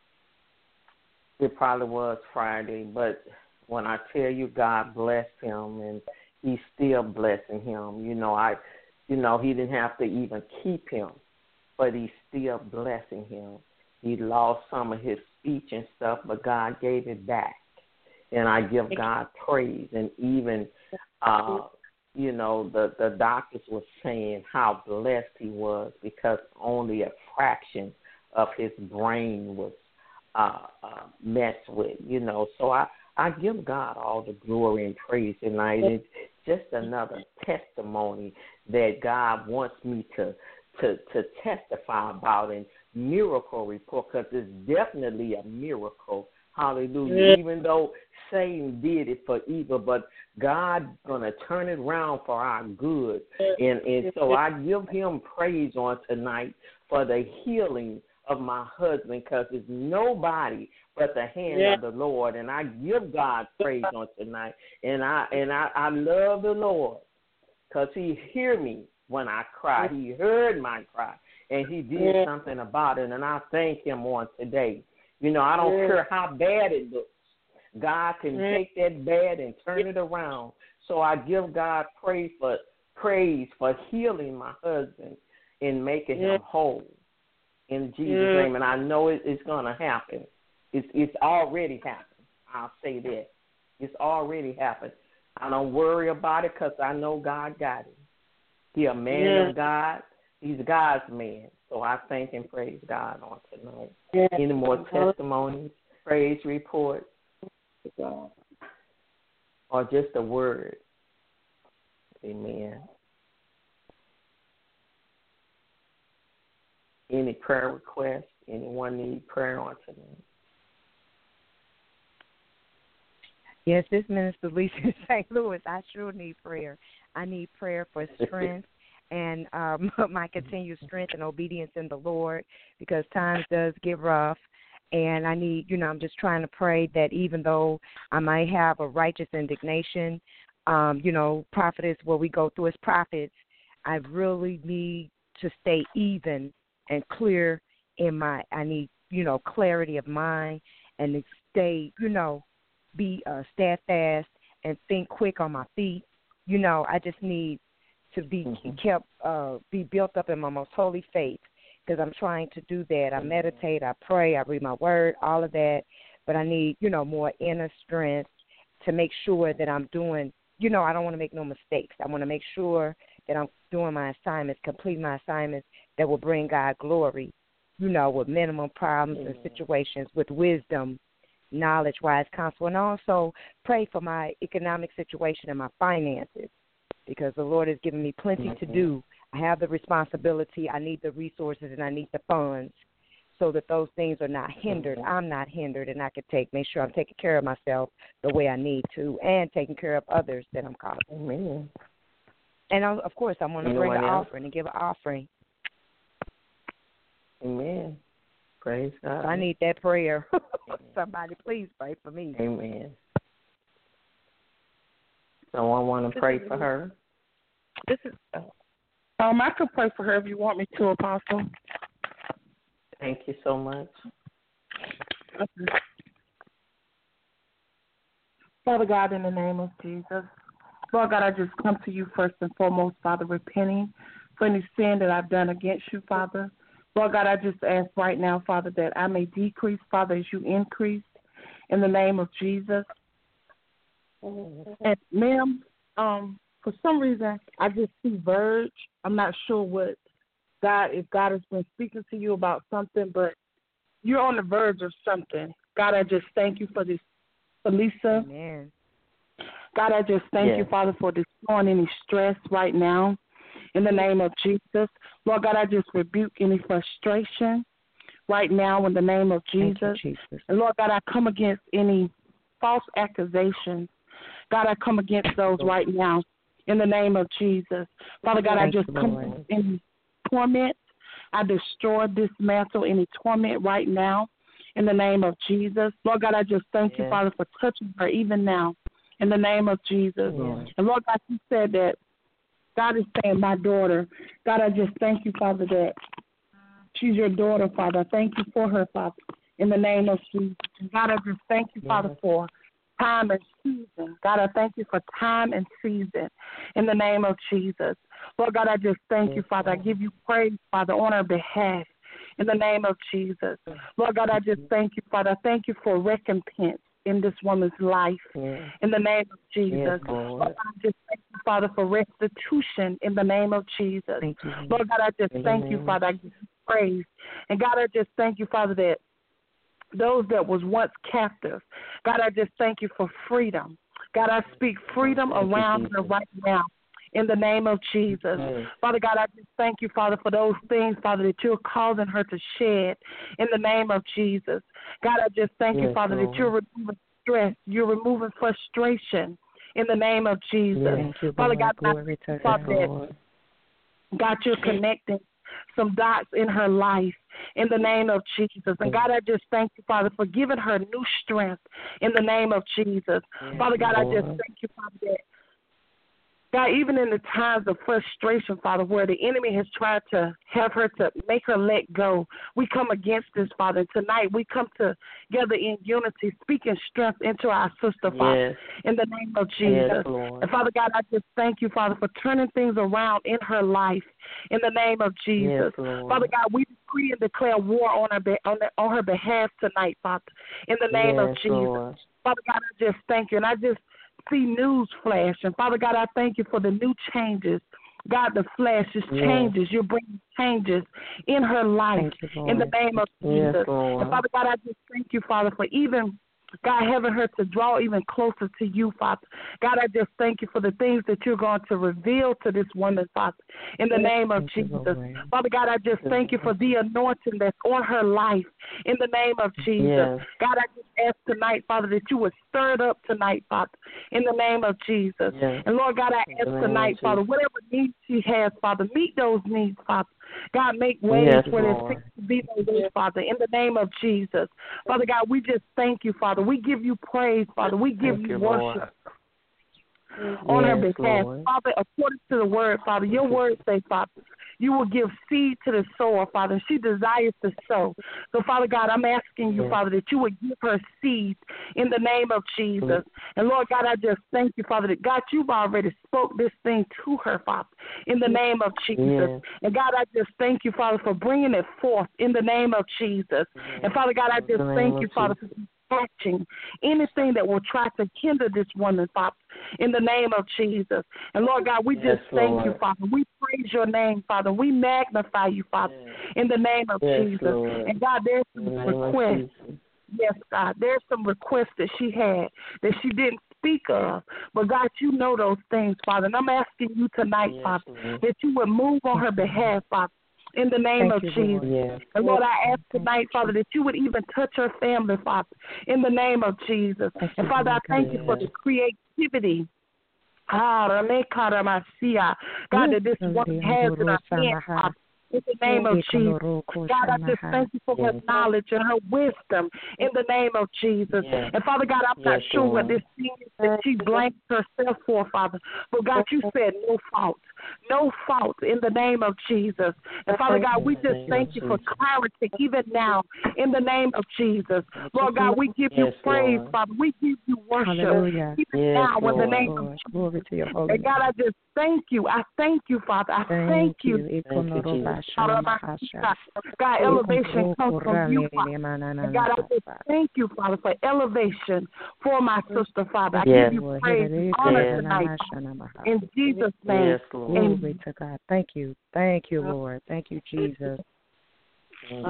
It probably was Friday, but when I tell you God blessed him and He's still blessing him, you know, He didn't have to even keep him, but He's still blessing him. He lost some of his speech and stuff, but God gave it back. And I give God praise. And even, you know, the doctors were saying how blessed he was because only a fraction of his brain was messed with, you know. So I give God all the glory and praise tonight. It's just another testimony that God wants me to testify about and miracle report, because it's definitely a miracle. Hallelujah. Even though Satan did it for evil, but God's going to turn it around for our good. And so I give Him praise on tonight for the healing of my husband, because it's nobody but the hand of the Lord. And I give God praise on tonight. And I love the Lord because He hear me when I cry. He heard my cry, and He did something about it. And I thank Him on today. You know, I don't care how bad it looks. God can take that bad and turn it around. So I give God praise for healing my husband and making him whole in Jesus' name. And I know it's going to happen. It's already happened. I'll say that. It's already happened. I don't worry about it because I know God got it. He's a man of God. He's God's man. So I thank and praise God on tonight. Any more testimonies, praise reports, or just a word? Amen. Any prayer requests? Anyone need prayer on tonight? Yes, this Minister Lisa in St. Louis. I sure need prayer. I need prayer for strength and my continued strength and obedience in the Lord, because times does get rough. And I need, you know, I'm just trying to pray that even though I might have a righteous indignation, you know, prophetess, what we go through as prophets, I really need to stay even and clear in I need, you know, clarity of mind and to stay, you know, be steadfast and think quick on my feet. You know, I just need to be kept, be built up in my most holy faith, because I'm trying to do that. I meditate, I pray, I read my word, all of that, but I need, you know, more inner strength to make sure that I'm doing, you know, I don't want to make no mistakes. I want to make sure that I'm doing my assignments, completing my assignments that will bring God glory, you know, with minimum problems and situations, with wisdom, knowledge, wise counsel, and also pray for my economic situation and my finances, because the Lord has given me plenty to do. I have the responsibility, I need the resources, and I need the funds so that those things are not hindered. I'm not hindered, and I can make sure I'm taking care of myself the way I need to and taking care of others that I'm calling. Amen. And, of course, I want to bring an offering and give an offering. Amen. Praise God. So I need that prayer. Somebody please pray for me. Amen. Someone want to pray for her? I could pray for her if you want me to, Apostle. Thank you so much. Father God, in the name of Jesus, Lord God, I just come to you first and foremost, Father, repenting for any sin that I've done against you, Father. Lord God, I just ask right now, Father, that I may decrease, Father, as you increase, in the name of Jesus. And, ma'am, for some reason, I just see verge. I'm not sure if God has been speaking to you about something, but you're on the verge of something. God, I just thank you for this, for Lisa. Amen. God, I just thank you, Father, for destroying any stress right now in the name of Jesus. Lord God, I just rebuke any frustration right now in the name of Jesus. Thank you, Jesus. And Lord God, I come against any false accusations. God, I come against those right now in the name of Jesus. Father God, I just come against any torment. I destroy, dismantle any torment right now in the name of Jesus. Lord God, I just thank you, Father, for touching her even now in the name of Jesus. And Lord God, you said that God is saying, my daughter. God, I just thank you, Father, that she's your daughter, Father. I thank you for her, Father, in the name of Jesus. And God, I just thank you, Father, for time and season. God, I thank you for time and season in the name of Jesus. Lord God, I just thank you, Father. I give you praise, Father, on her behalf in the name of Jesus. Lord God, I just thank you, Father. I thank you for recompense in this woman's life in the name of Jesus. Lord God, I just thank you, Father, for restitution in the name of Jesus. Lord God, I just thank you, Father. I give you praise. And God, I just thank you, Father, that those that was once captive, God, I just thank you for freedom. God, I speak freedom around her right now in the name of Jesus. Father God, I just thank you, Father, for those things, Father, that you're causing her to shed in the name of Jesus. God, I just thank you, Father, that you're removing stress, you're removing frustration in the name of Jesus. Father God, God, you're connecting some dots in her life in the name of Jesus. And God, I just thank you, Father, for giving her new strength in the name of Jesus. Father God, I just thank you, Father, that God, even in the times of frustration, Father, where the enemy has tried to have her to make her let go, we come against this, Father. Tonight we come together in unity, speaking strength into our sister, Father, in the name of Jesus. And Father God, I just thank you, Father, for turning things around in her life in the name of Jesus. Father God, we decree and declare war on her behalf tonight, Father, in the name of Jesus. Father God, I just thank you, and I just see news flash. And Father God, I thank you for the new changes. God, the flashes, changes. You're bringing changes in her life in the name of Jesus. And Father God, I just thank you, Father, for even God, having her to draw even closer to you, Father. God, I just thank you for the things that you're going to reveal to this woman, Father, in the name of Jesus. Father God, I just thank you for the anointing that's on her life in the name of Jesus. God, I just ask tonight, Father, that you would stir it up tonight, Father, in the name of Jesus. And Lord God, I ask tonight, Father, whatever needs she has, Father, meet those needs, Father. God, make ways where there seems to be no way, Father, in the name of Jesus. Father God, we just thank you, Father. We give you praise, Father. We give you worship on her behalf. Father, according to the word, Father, your word say, Father, you will give seed to the sower, Father, and she desires to sow. So, Father God, I'm asking you, Father, that you would give her seed in the name of Jesus. And, Lord God, I just thank you, Father, that, God, you've already spoke this thing to her, Father, in the name of Jesus. And, God, I just thank you, Father, for bringing it forth in the name of Jesus. And, Father God, I just thank you, Father, for catching anything that will try to hinder this woman, Father, in the name of Jesus. And Lord God, we just thank you, Father. We praise your name, Father. We magnify you, Father, in the name of Jesus. And God, there's some requests. Yes, God, there's some requests that she had that she didn't speak of. But God, you know those things, Father. And I'm asking you tonight, Father, that you would move on her behalf, Father, in the name of Jesus. And Lord, I ask tonight, Father, that you would even touch her family, Father, in the name of Jesus. And Father, I thank you for the creativity, God, that this woman has in her hand, Father, in the name of Jesus. God, I just thank you for her knowledge and her wisdom in the name of Jesus. And Father God, I'm not sure what this thing is that she blames herself for, Father. But God, you said no fault. No fault in the name of Jesus. And Father God, we just thank you for clarity even now in the name of Jesus. Lord God, we give you praise, Father. We give you worship even now in the name of Jesus. Glory to your holy and God, I just thank you. I thank you, Father. I thank you. God, elevation comes from you, Father. And God, I just thank you, Father, for elevation for my sister, Father. I give you praise and honor tonight. In Jesus' name. Glory to God. Thank you. Thank you, Lord. Thank you, Jesus. Thank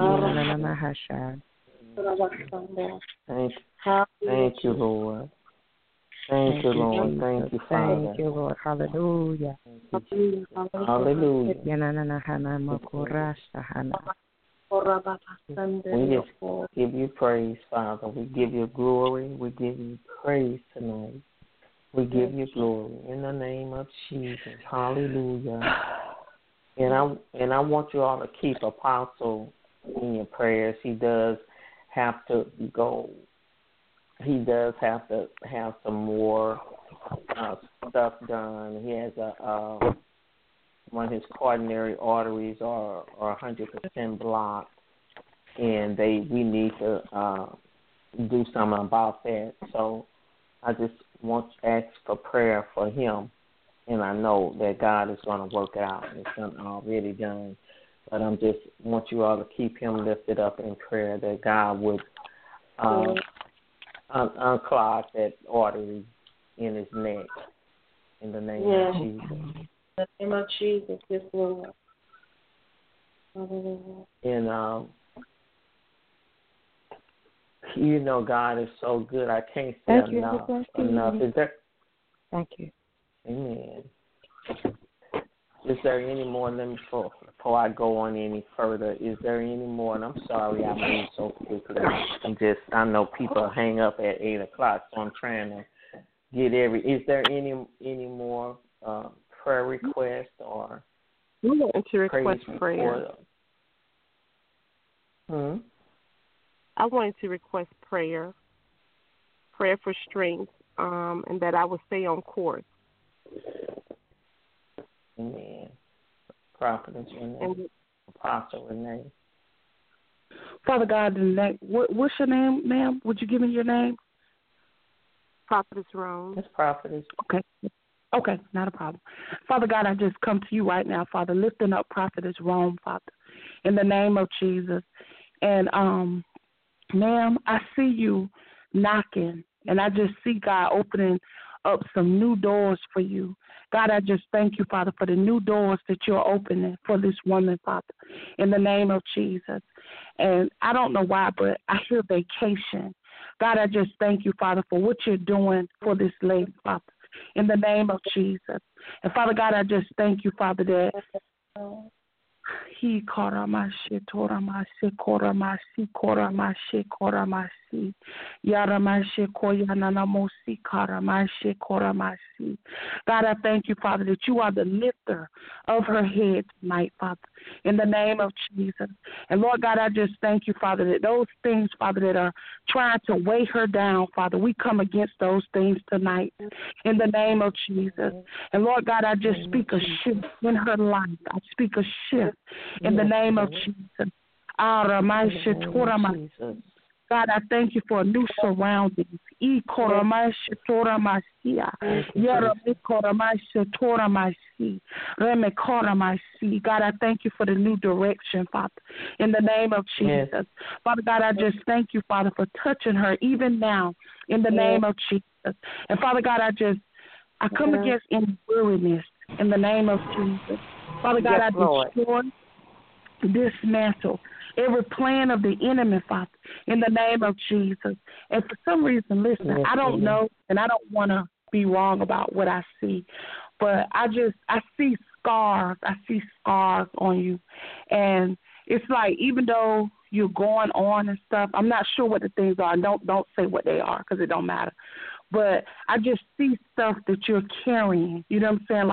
you, Lord. Thank you, Lord. Thank you, Father. Thank you, Lord. Hallelujah. Hallelujah. We just give you praise, Father. We give you glory. We give you praise tonight. We give you glory in the name of Jesus. Hallelujah. And I want you all to keep Apostle in your prayers. He does have to go. He does have to have some more stuff done. He has one of his coronary arteries are 100% blocked, and we need to do something about that. So I just want to ask for prayer for him, and I know that God is going to work it out. It's already done, but I just want you all to keep him lifted up in prayer that God would unclog that artery in his neck in the name of Jesus. In the name of Jesus, yes, Lord. And you know, God is so good. I can't say enough. Is there? Thank you. Amen. Is there any more? Let me before I go on any further. Is there any more? And I'm sorry I moved so quickly. I know people hang up at 8:00, so I'm trying to get Is there any more prayer requests or? We want to request prayer. I wanted to request prayer for strength, and that I will stay on course. Amen. Prophetess Renee, Apostle Renee. Father God, what's your name, ma'am? Would you give me your name? Prophetess Rome. It's Prophetess. Okay, not a problem. Father God, I just come to you right now, Father, lifting up Prophetess Rome, Father, in the name of Jesus. And, ma'am, I see you knocking, and I just see God opening up some new doors for you. God, I just thank you, Father, for the new doors that you're opening for this woman, Father, in the name of Jesus. And I don't know why, but I hear vacation. God, I just thank you, Father, for what you're doing for this lady, Father, in the name of Jesus. And, Father God, I just thank you, Father, that he koramashi toramasi koramasi koramashi koramasi yaramashi koyananamosi karamashi koramasi. God, I thank you, Father, that you are the lifter of her head tonight, Father, in the name of Jesus. And Lord God, I just thank you, Father, that those things, Father, that are trying to weigh her down, Father, we come against those things tonight in the name of Jesus. And Lord God, I just speak a shift in her life. I speak a shift in the name of Jesus. God, I thank you for new surroundings. God, I thank you for the new direction, Father, in the name of Jesus. Yes. Father God, I just thank you, Father, for touching her even now in the name of Jesus. And Father God, I come against any weariness in the name of Jesus. Father God, I destroy, dismantle every plan of the enemy, Father, in the name of Jesus. And for some reason, listen, I don't know, and I don't want to be wrong about what I see, but I see scars. I see scars on you. And it's like, even though you're going on and stuff, I'm not sure what the things are. Don't say what they are, because it don't matter. But I just see stuff that you're carrying, you know what I'm saying, like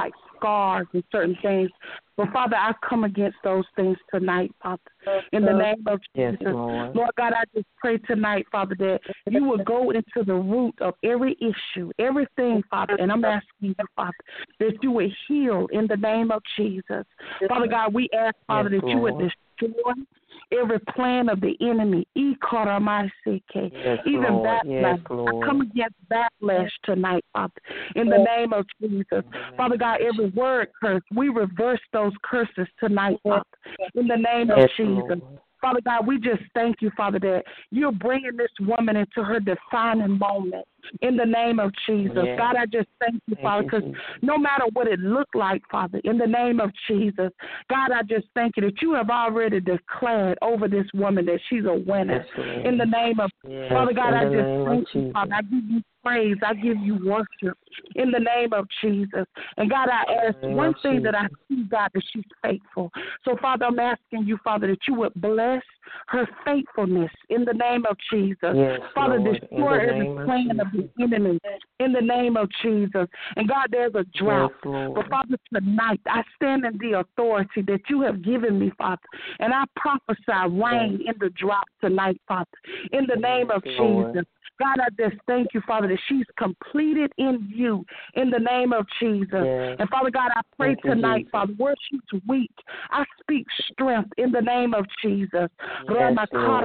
scars and certain things. But, Father, I come against those things tonight, Father, in the name of Jesus. Yes, Lord. Lord God, I just pray tonight, Father, that you would go into the root of every issue, everything, Father, and I'm asking you, Father, that you would heal in the name of Jesus. Father God, we ask, Father, Yes, that you would destroy every plan of the enemy, even Lord. backlash. Yes, Lord. I come against backlash tonight, Father, in the name of Jesus. Father God, every word curse, we reverse those curses tonight, Father, in the name of Jesus. Lord. Father God, we just thank you, Father, that you're bringing this woman into her defining moment in the name of Jesus. Yes. God, I just thank you, Father, because no matter what it looked like, Father, in the name of Jesus, God, I just thank you that you have already declared over this woman that she's a winner. Yes, in the name of Father God, I just thank you, Jesus. Father. I give you praise. I give you worship in the name of Jesus. And God, I ask one thing that I see, God, that she's faithful. So, Father, I'm asking you, Father, that you would bless her faithfulness in the name of Jesus. Yes, Father, Lord. destroy every plan of the enemy in the name of Jesus. And God, there's a drought. Yes, but Father, tonight I stand in the authority that you have given me, Father. And I prophesy rain in the drought tonight, Father, in the name of Jesus. God, I just thank you, Father, that she's completed in you in the name of Jesus. Yes. And, Father God, I pray tonight, Father, where she's weak, I speak strength in the name of Jesus. Yes,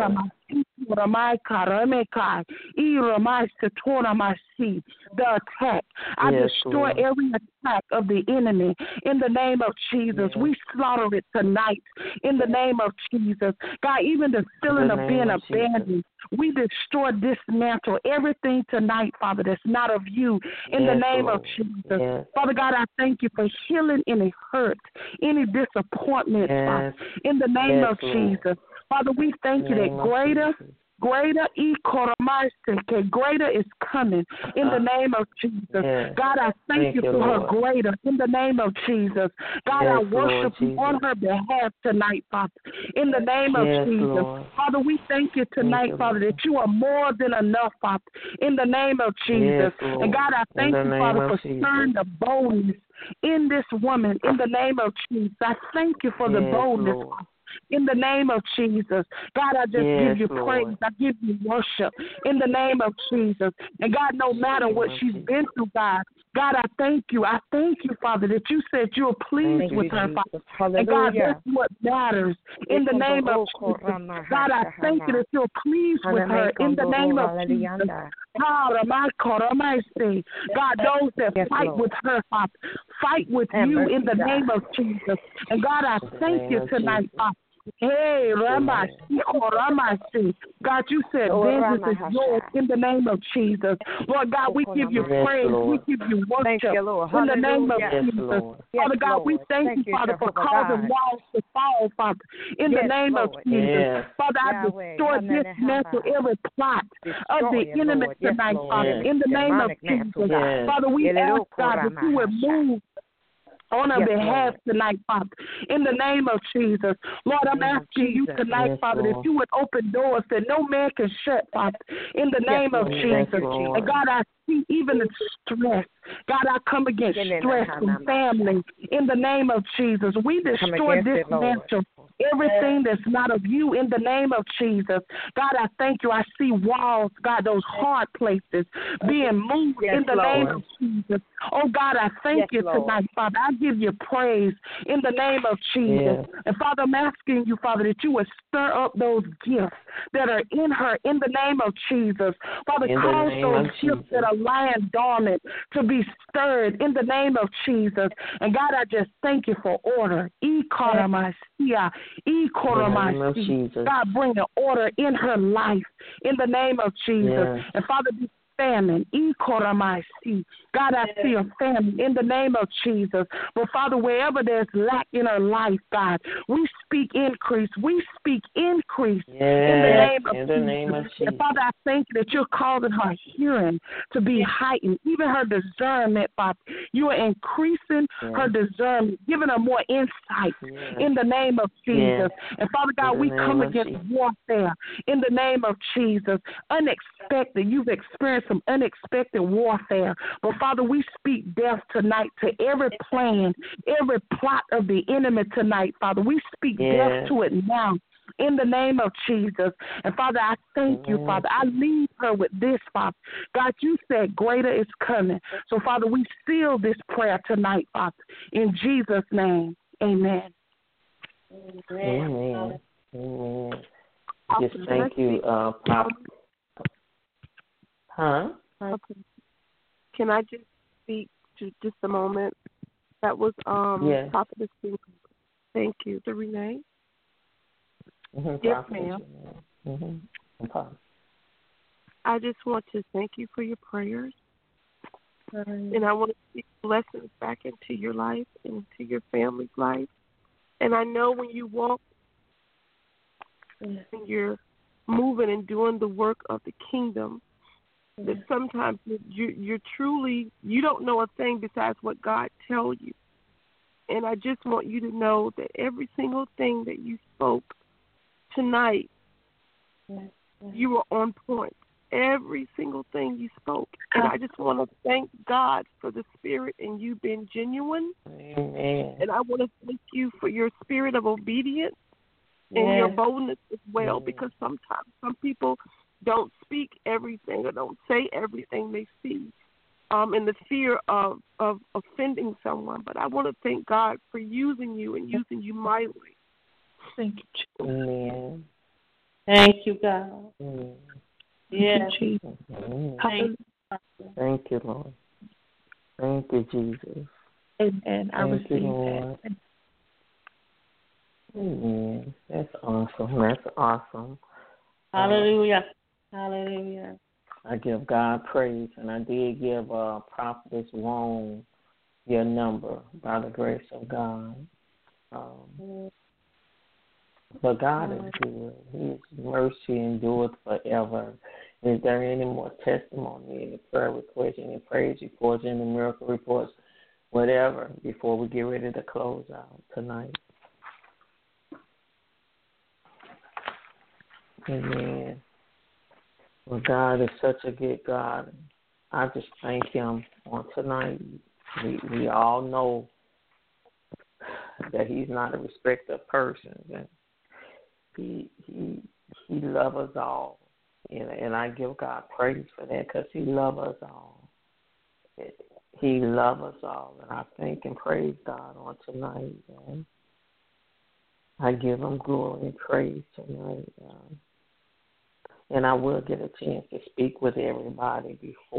the attack. I destroy every attack of the enemy in the name of Jesus. We slaughter it tonight in the name of Jesus. God, even the feeling of being abandoned, we destroy, dismantle everything tonight, Father, that's not of you in the name of Jesus. Father God, I thank you for healing any hurt, any disappointment, Father, in the name of Jesus. Father, we thank you that greater is coming in the name of Jesus. God, I thank you for her greater in the name of Jesus. God, I worship you on her behalf tonight, Father, in the name of Jesus. Father, we thank you tonight, Father, that you are more than enough, Father, in the name of Jesus. And God, I thank you, Father, for stirring the boldness in this woman in the name of Jesus. I thank you for the boldness, Father, in the name of Jesus. God, I just give you praise. I give you worship in the name of Jesus. And God, no matter what she's been through, God, I thank you. I thank you, Father, that you said you're pleased with her, Father. Hallelujah. And God, that's what matters in the name of Jesus. God, I thank you that you're pleased with her in the name of Jesus. God, those that fight with her, Father, fight with you in the name of Jesus. And God, I thank you tonight, Father. Hey, Ramasi, God, you said vengeance is yours in the name of Jesus. Lord God, we give you praise. We give you worship in the name of Jesus. Father God, we thank you, Father, for causing walls to fall, Father, in the name of Jesus. Father, I destroy, dismantle every plot of the enemy tonight, Father, in the name of Jesus. Father, we ask, God, that you would move on our behalf tonight, Father, in the name of Jesus. Lord, I'm asking you tonight, Father, that you would open doors that no man can shut, Father, in the name of Jesus. And God, I see even the stress. God, I come against stress from family in the name of Jesus. We destroy, dismantle everything that's not of you in the name of Jesus. God, I thank you. I see walls, God, those hard places being moved in the name of Jesus. Oh, God, I thank you tonight, Father. I give you praise in the name of Jesus. And, Father, I'm asking you, Father, that you would stir up those gifts that are in her in the name of Jesus. Father, cause those gifts that are lying dormant to be stirred in the name of Jesus. And, God, I just thank you for order. God, bring an order in her life in the name of Jesus. And, Father, this famine, God, I see a famine in the name of Jesus. But, Father, wherever there's lack in her life, God, we speak increase. We speak increase in the name of in the name of Jesus. Jesus. And Father, I thank you that you're causing her hearing to be heightened, even her discernment, Father. You are increasing her discernment, giving her more insight in the name of Jesus. And Father God, we come against warfare in the name of Jesus. Unexpected. You've experienced some unexpected warfare. But Father, we speak death tonight to every plan, every plot of the enemy tonight, Father. We speak death to it now in the name of Jesus. And Father, I thank you, Father. I leave her with this, Father. God, you said greater is coming. So, Father, we seal this prayer tonight, Father. In Jesus' name, amen. Amen. Amen. Just thank you, Pop. Huh? Okay. Can I just speak just a moment? That was Prophetess. Thank you, to Renee. Yes, ma'am. Okay. I just want to thank you for your prayers, and I want to speak blessings back into your life and into your family's life. And I know when you walk and you're moving and doing the work of the kingdom, that sometimes you're truly, you don't know a thing besides what God tells you. And I just want you to know that every single thing that you spoke tonight, you were on point. Every single thing you spoke. And I just want to thank God for the spirit and you being genuine. Amen. And I want to thank you for your spirit of obedience and your boldness as well, because sometimes some people don't speak everything or don't say everything they see in the fear of offending someone. But I want to thank God for using you and using you mightily. Thank you, Jesus. Amen. Thank you, God. Amen. Yes. Thank you, Lord. Thank you, Jesus. Amen. I receive that. Amen. That's awesome. That's awesome. Hallelujah. Hallelujah. I give God praise, and I did give Prophetess Wong your number by the grace of God. But God is good. His mercy endureth forever. Is there any more testimony, any prayer requests, any praise reports, any miracle reports, whatever, before we get ready to close out tonight? Amen. Well, God is such a good God. I just thank Him on tonight. We all know that He's not a respecter of persons, and He loves us all, and I give God praise for that because He loves us all. He loves us all, and I thank and praise God on tonight. Man. I give Him glory and praise tonight. And I will get a chance to speak with everybody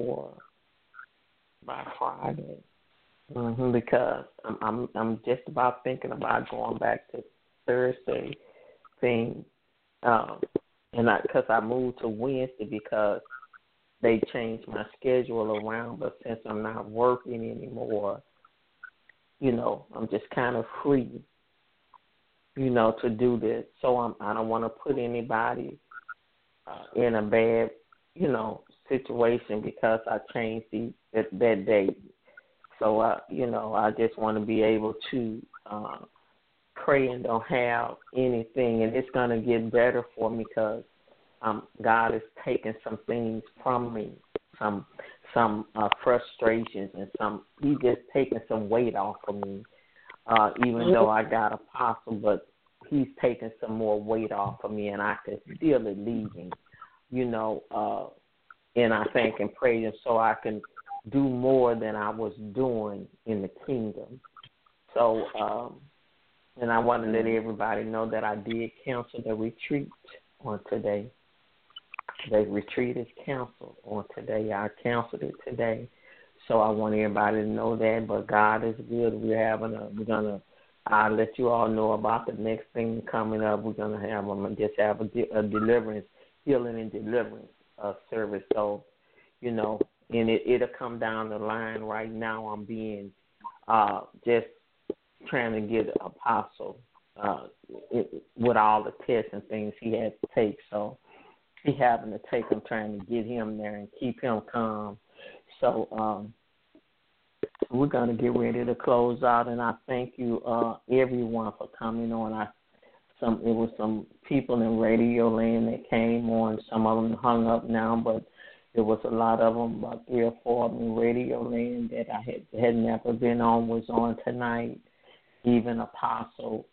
by Friday, because I'm just about thinking about going back to Thursday thing, and because I moved to Wednesday because they changed my schedule around. But since I'm not working anymore, I'm just kind of free, to do this. So I don't want to put anybody in a bad, situation because I changed that date. So, I just want to be able to pray and don't have anything. And it's going to get better for me because God is taking some things from me, some frustrations, and He's just taking some weight off of me, even though I got Apostle, but He's taking some more weight off of me, and I can feel it leaving, and I thank and praise Him so I can do more than I was doing in the kingdom. So, and I want to let everybody know that I did cancel the retreat on today. The retreat is canceled on today. I canceled it today. So I want everybody to know that, but God is good. I'll let you all know about the next thing coming up. We're going to have a deliverance, healing and deliverance service. So, and it'll come down the line. Right now I'm being just trying to get Apostle with all the tests and things he had to take. So he having to take him, trying to get him there and keep him calm. So we're going to get ready to close out, and I thank you, everyone, for coming on. It was some people in Radio Land that came on. Some of them hung up now, but there was a lot of them, about 3 or 4 of them in Radio Land that I had never been on, was on tonight. Even Apostle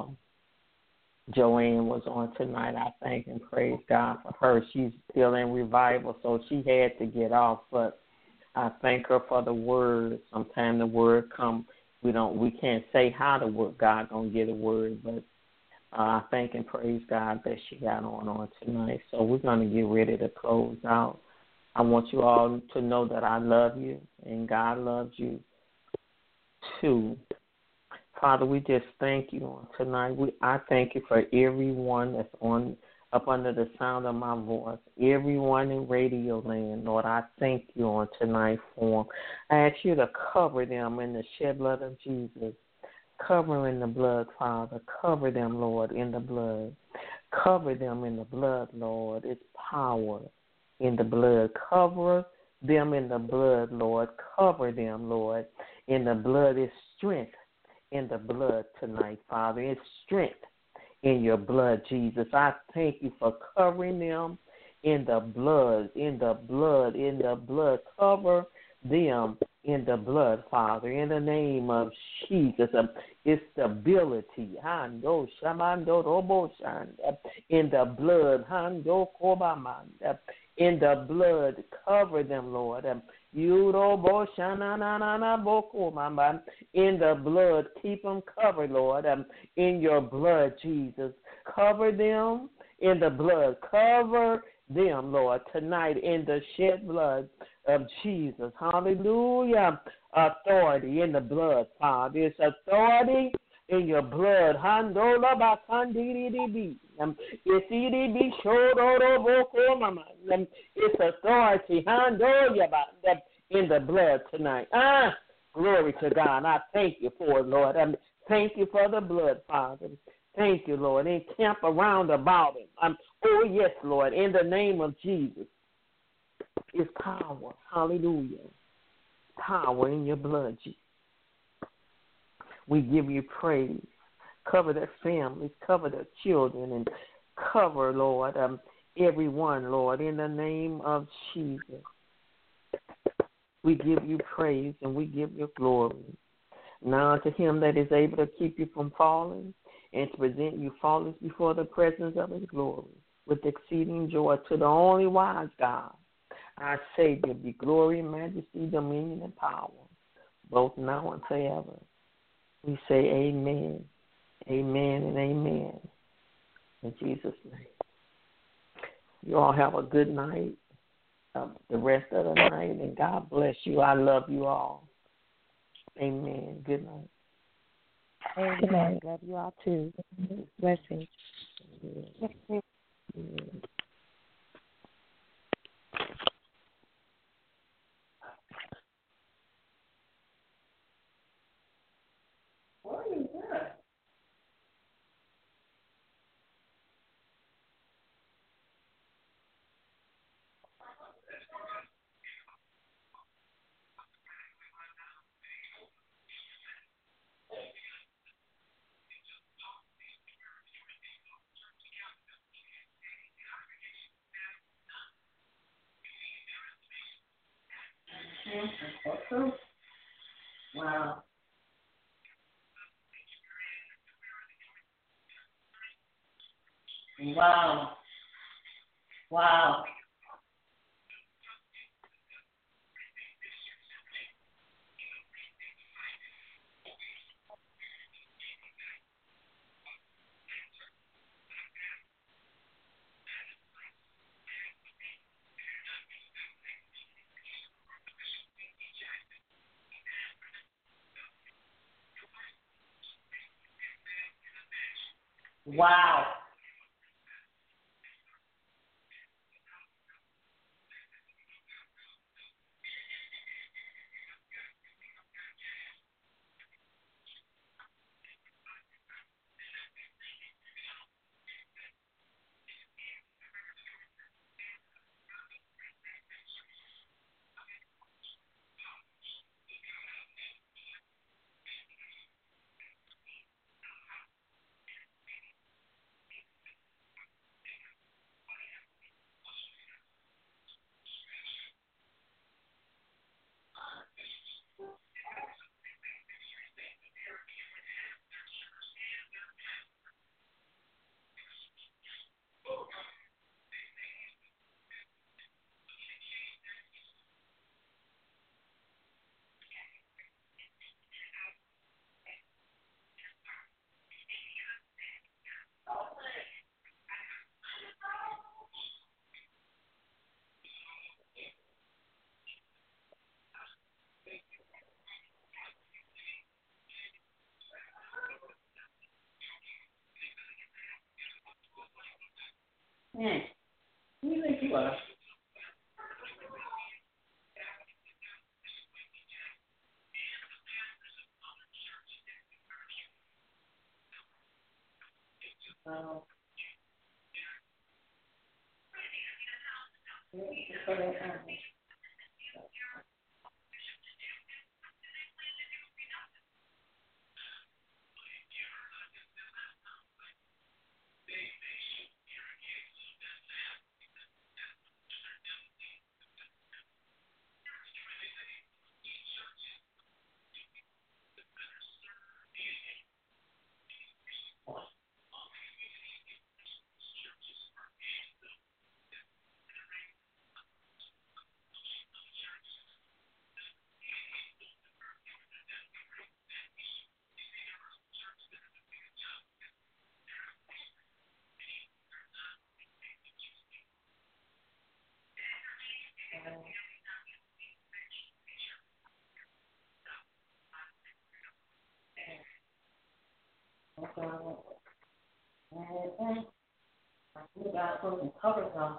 Joanne was on tonight. I thank and praise God for her. She's still in revival, so she had to get off, but I thank her for the word. Sometimes the word come, we can't say how the word God gonna get a word, but I thank and praise God that she got on tonight. So we're gonna get ready to close out. I want you all to know that I love you and God loves you too. Father, we just thank you on tonight. I thank you for everyone that's up under the sound of my voice, everyone in Radio Land, Lord, I thank you on tonight for them. I ask you to cover them in the shed blood of Jesus. Cover in the blood, Father. Cover them, Lord, in the blood. Cover them in the blood, Lord. It's power in the blood. Cover them in the blood, Lord. Cover them, Lord, in the blood. It's strength in the blood tonight, Father. It's strength in your blood, Jesus. I thank you for covering them in the blood, in the blood, in the blood. Cover them in the blood, Father, in the name of Jesus. It's stability. Hando shamando robo shanda. In the blood. Hando kobamanda. In the blood. Cover them, Lord. In the blood, keep them covered, Lord, in your blood, Jesus. Cover them in the blood. Cover them, Lord, tonight in the shed blood of Jesus. Hallelujah. Authority in the blood, Father. It's authority in your blood. Handola bakandiribi. It's authority. Handoya in the blood tonight. Glory to God. I thank you for it, Lord. Thank you for the blood, Father. Thank you, Lord. Encamp around about it. Oh, yes, Lord. In the name of Jesus. It's power. Hallelujah. Power in your blood, Jesus. We give you praise. Cover their families, cover their children, and cover, Lord, everyone, Lord, in the name of Jesus. We give you praise and we give you glory. Now to him that is able to keep you from falling and to present you faultless before the presence of his glory with exceeding joy, to the only wise God, our Savior, be glory, majesty, dominion, and power, both now and forever. We say amen, amen, and amen. In Jesus' name. You all have a good night, the rest of the night, and God bless you. I love you all. Amen. Good night. Amen. Love you all too. Blessings. Amen. What is that? Wow. Wow. Wow. Wow. Who do you think you are? We got to put some covers on.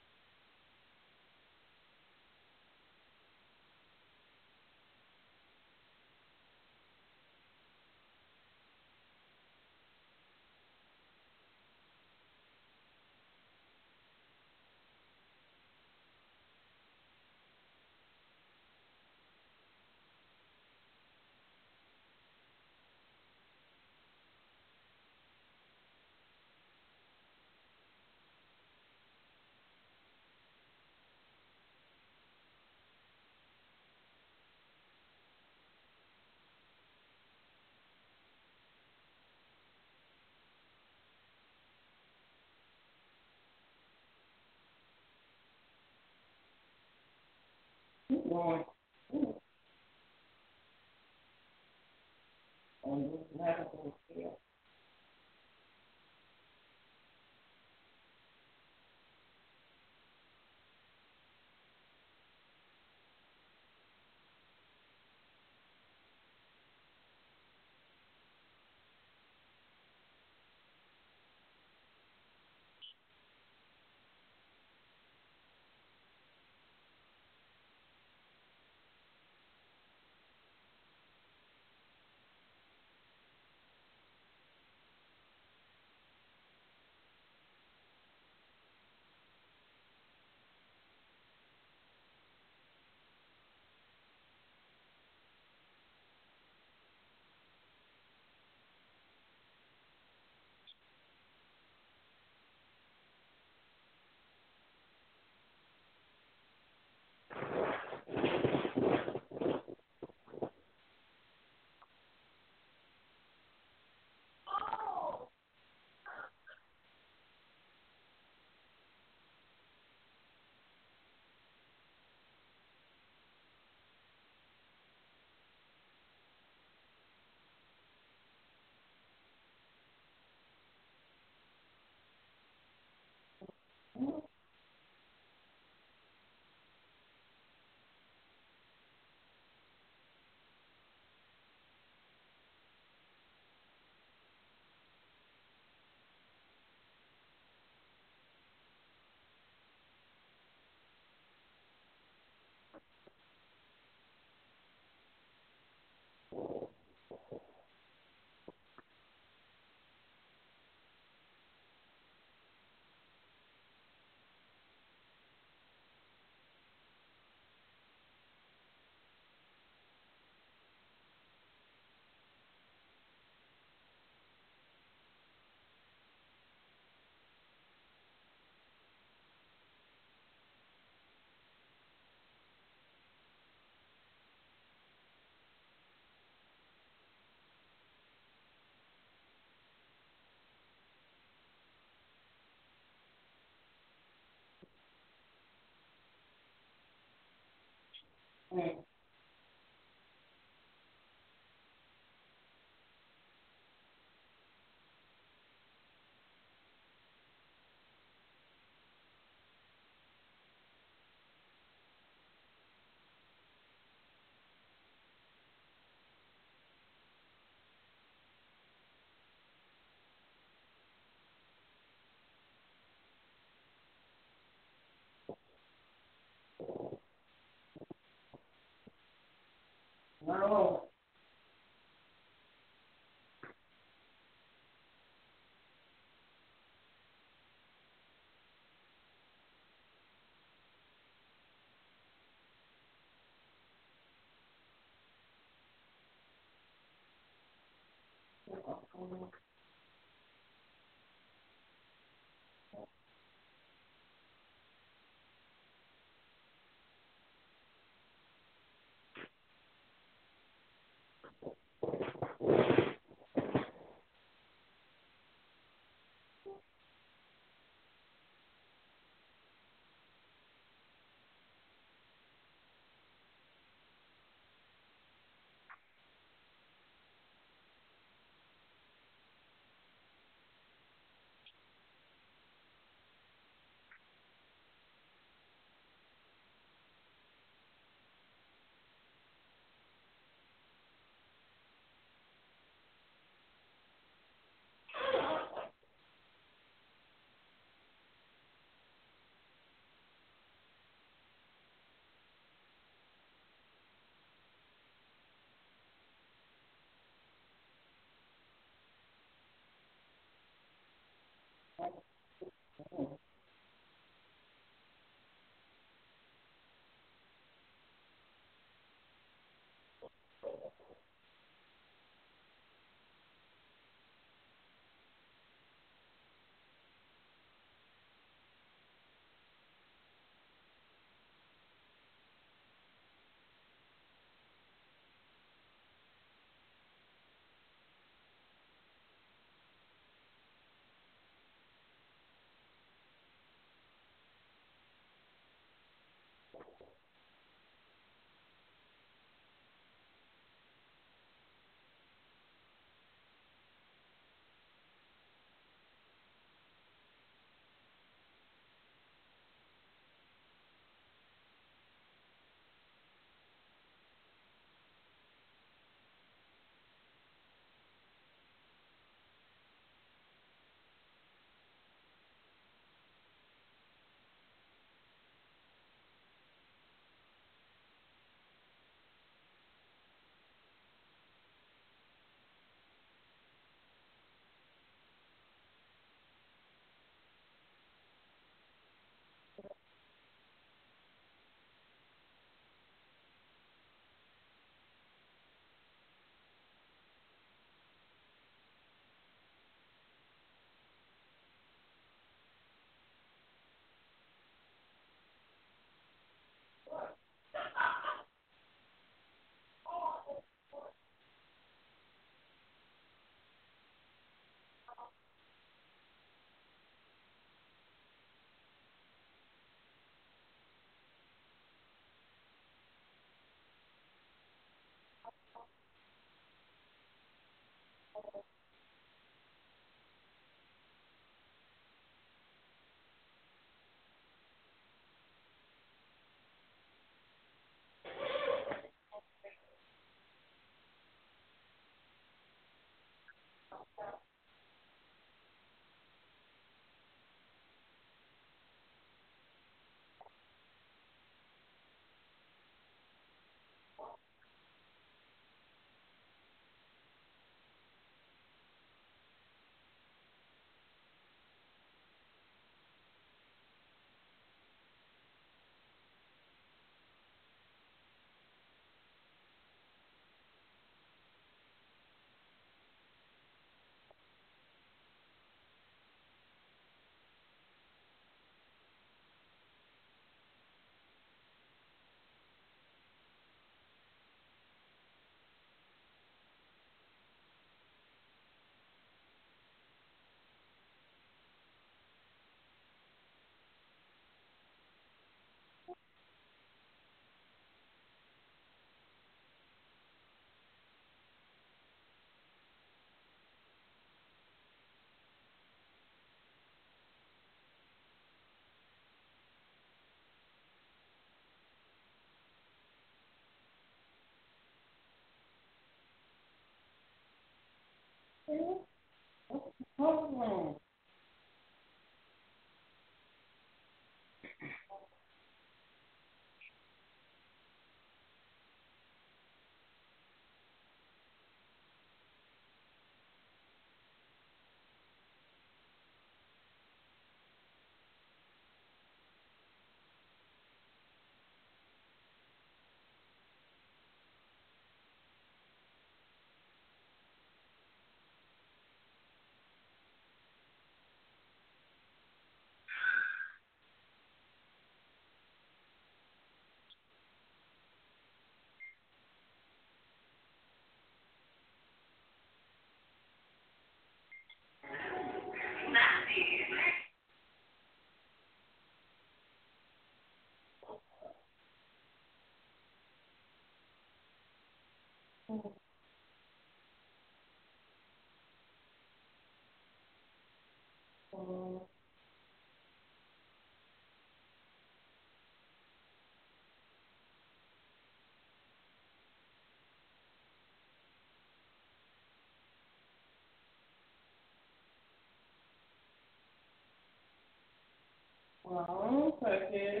One second.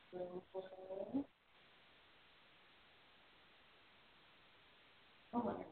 Oh my God.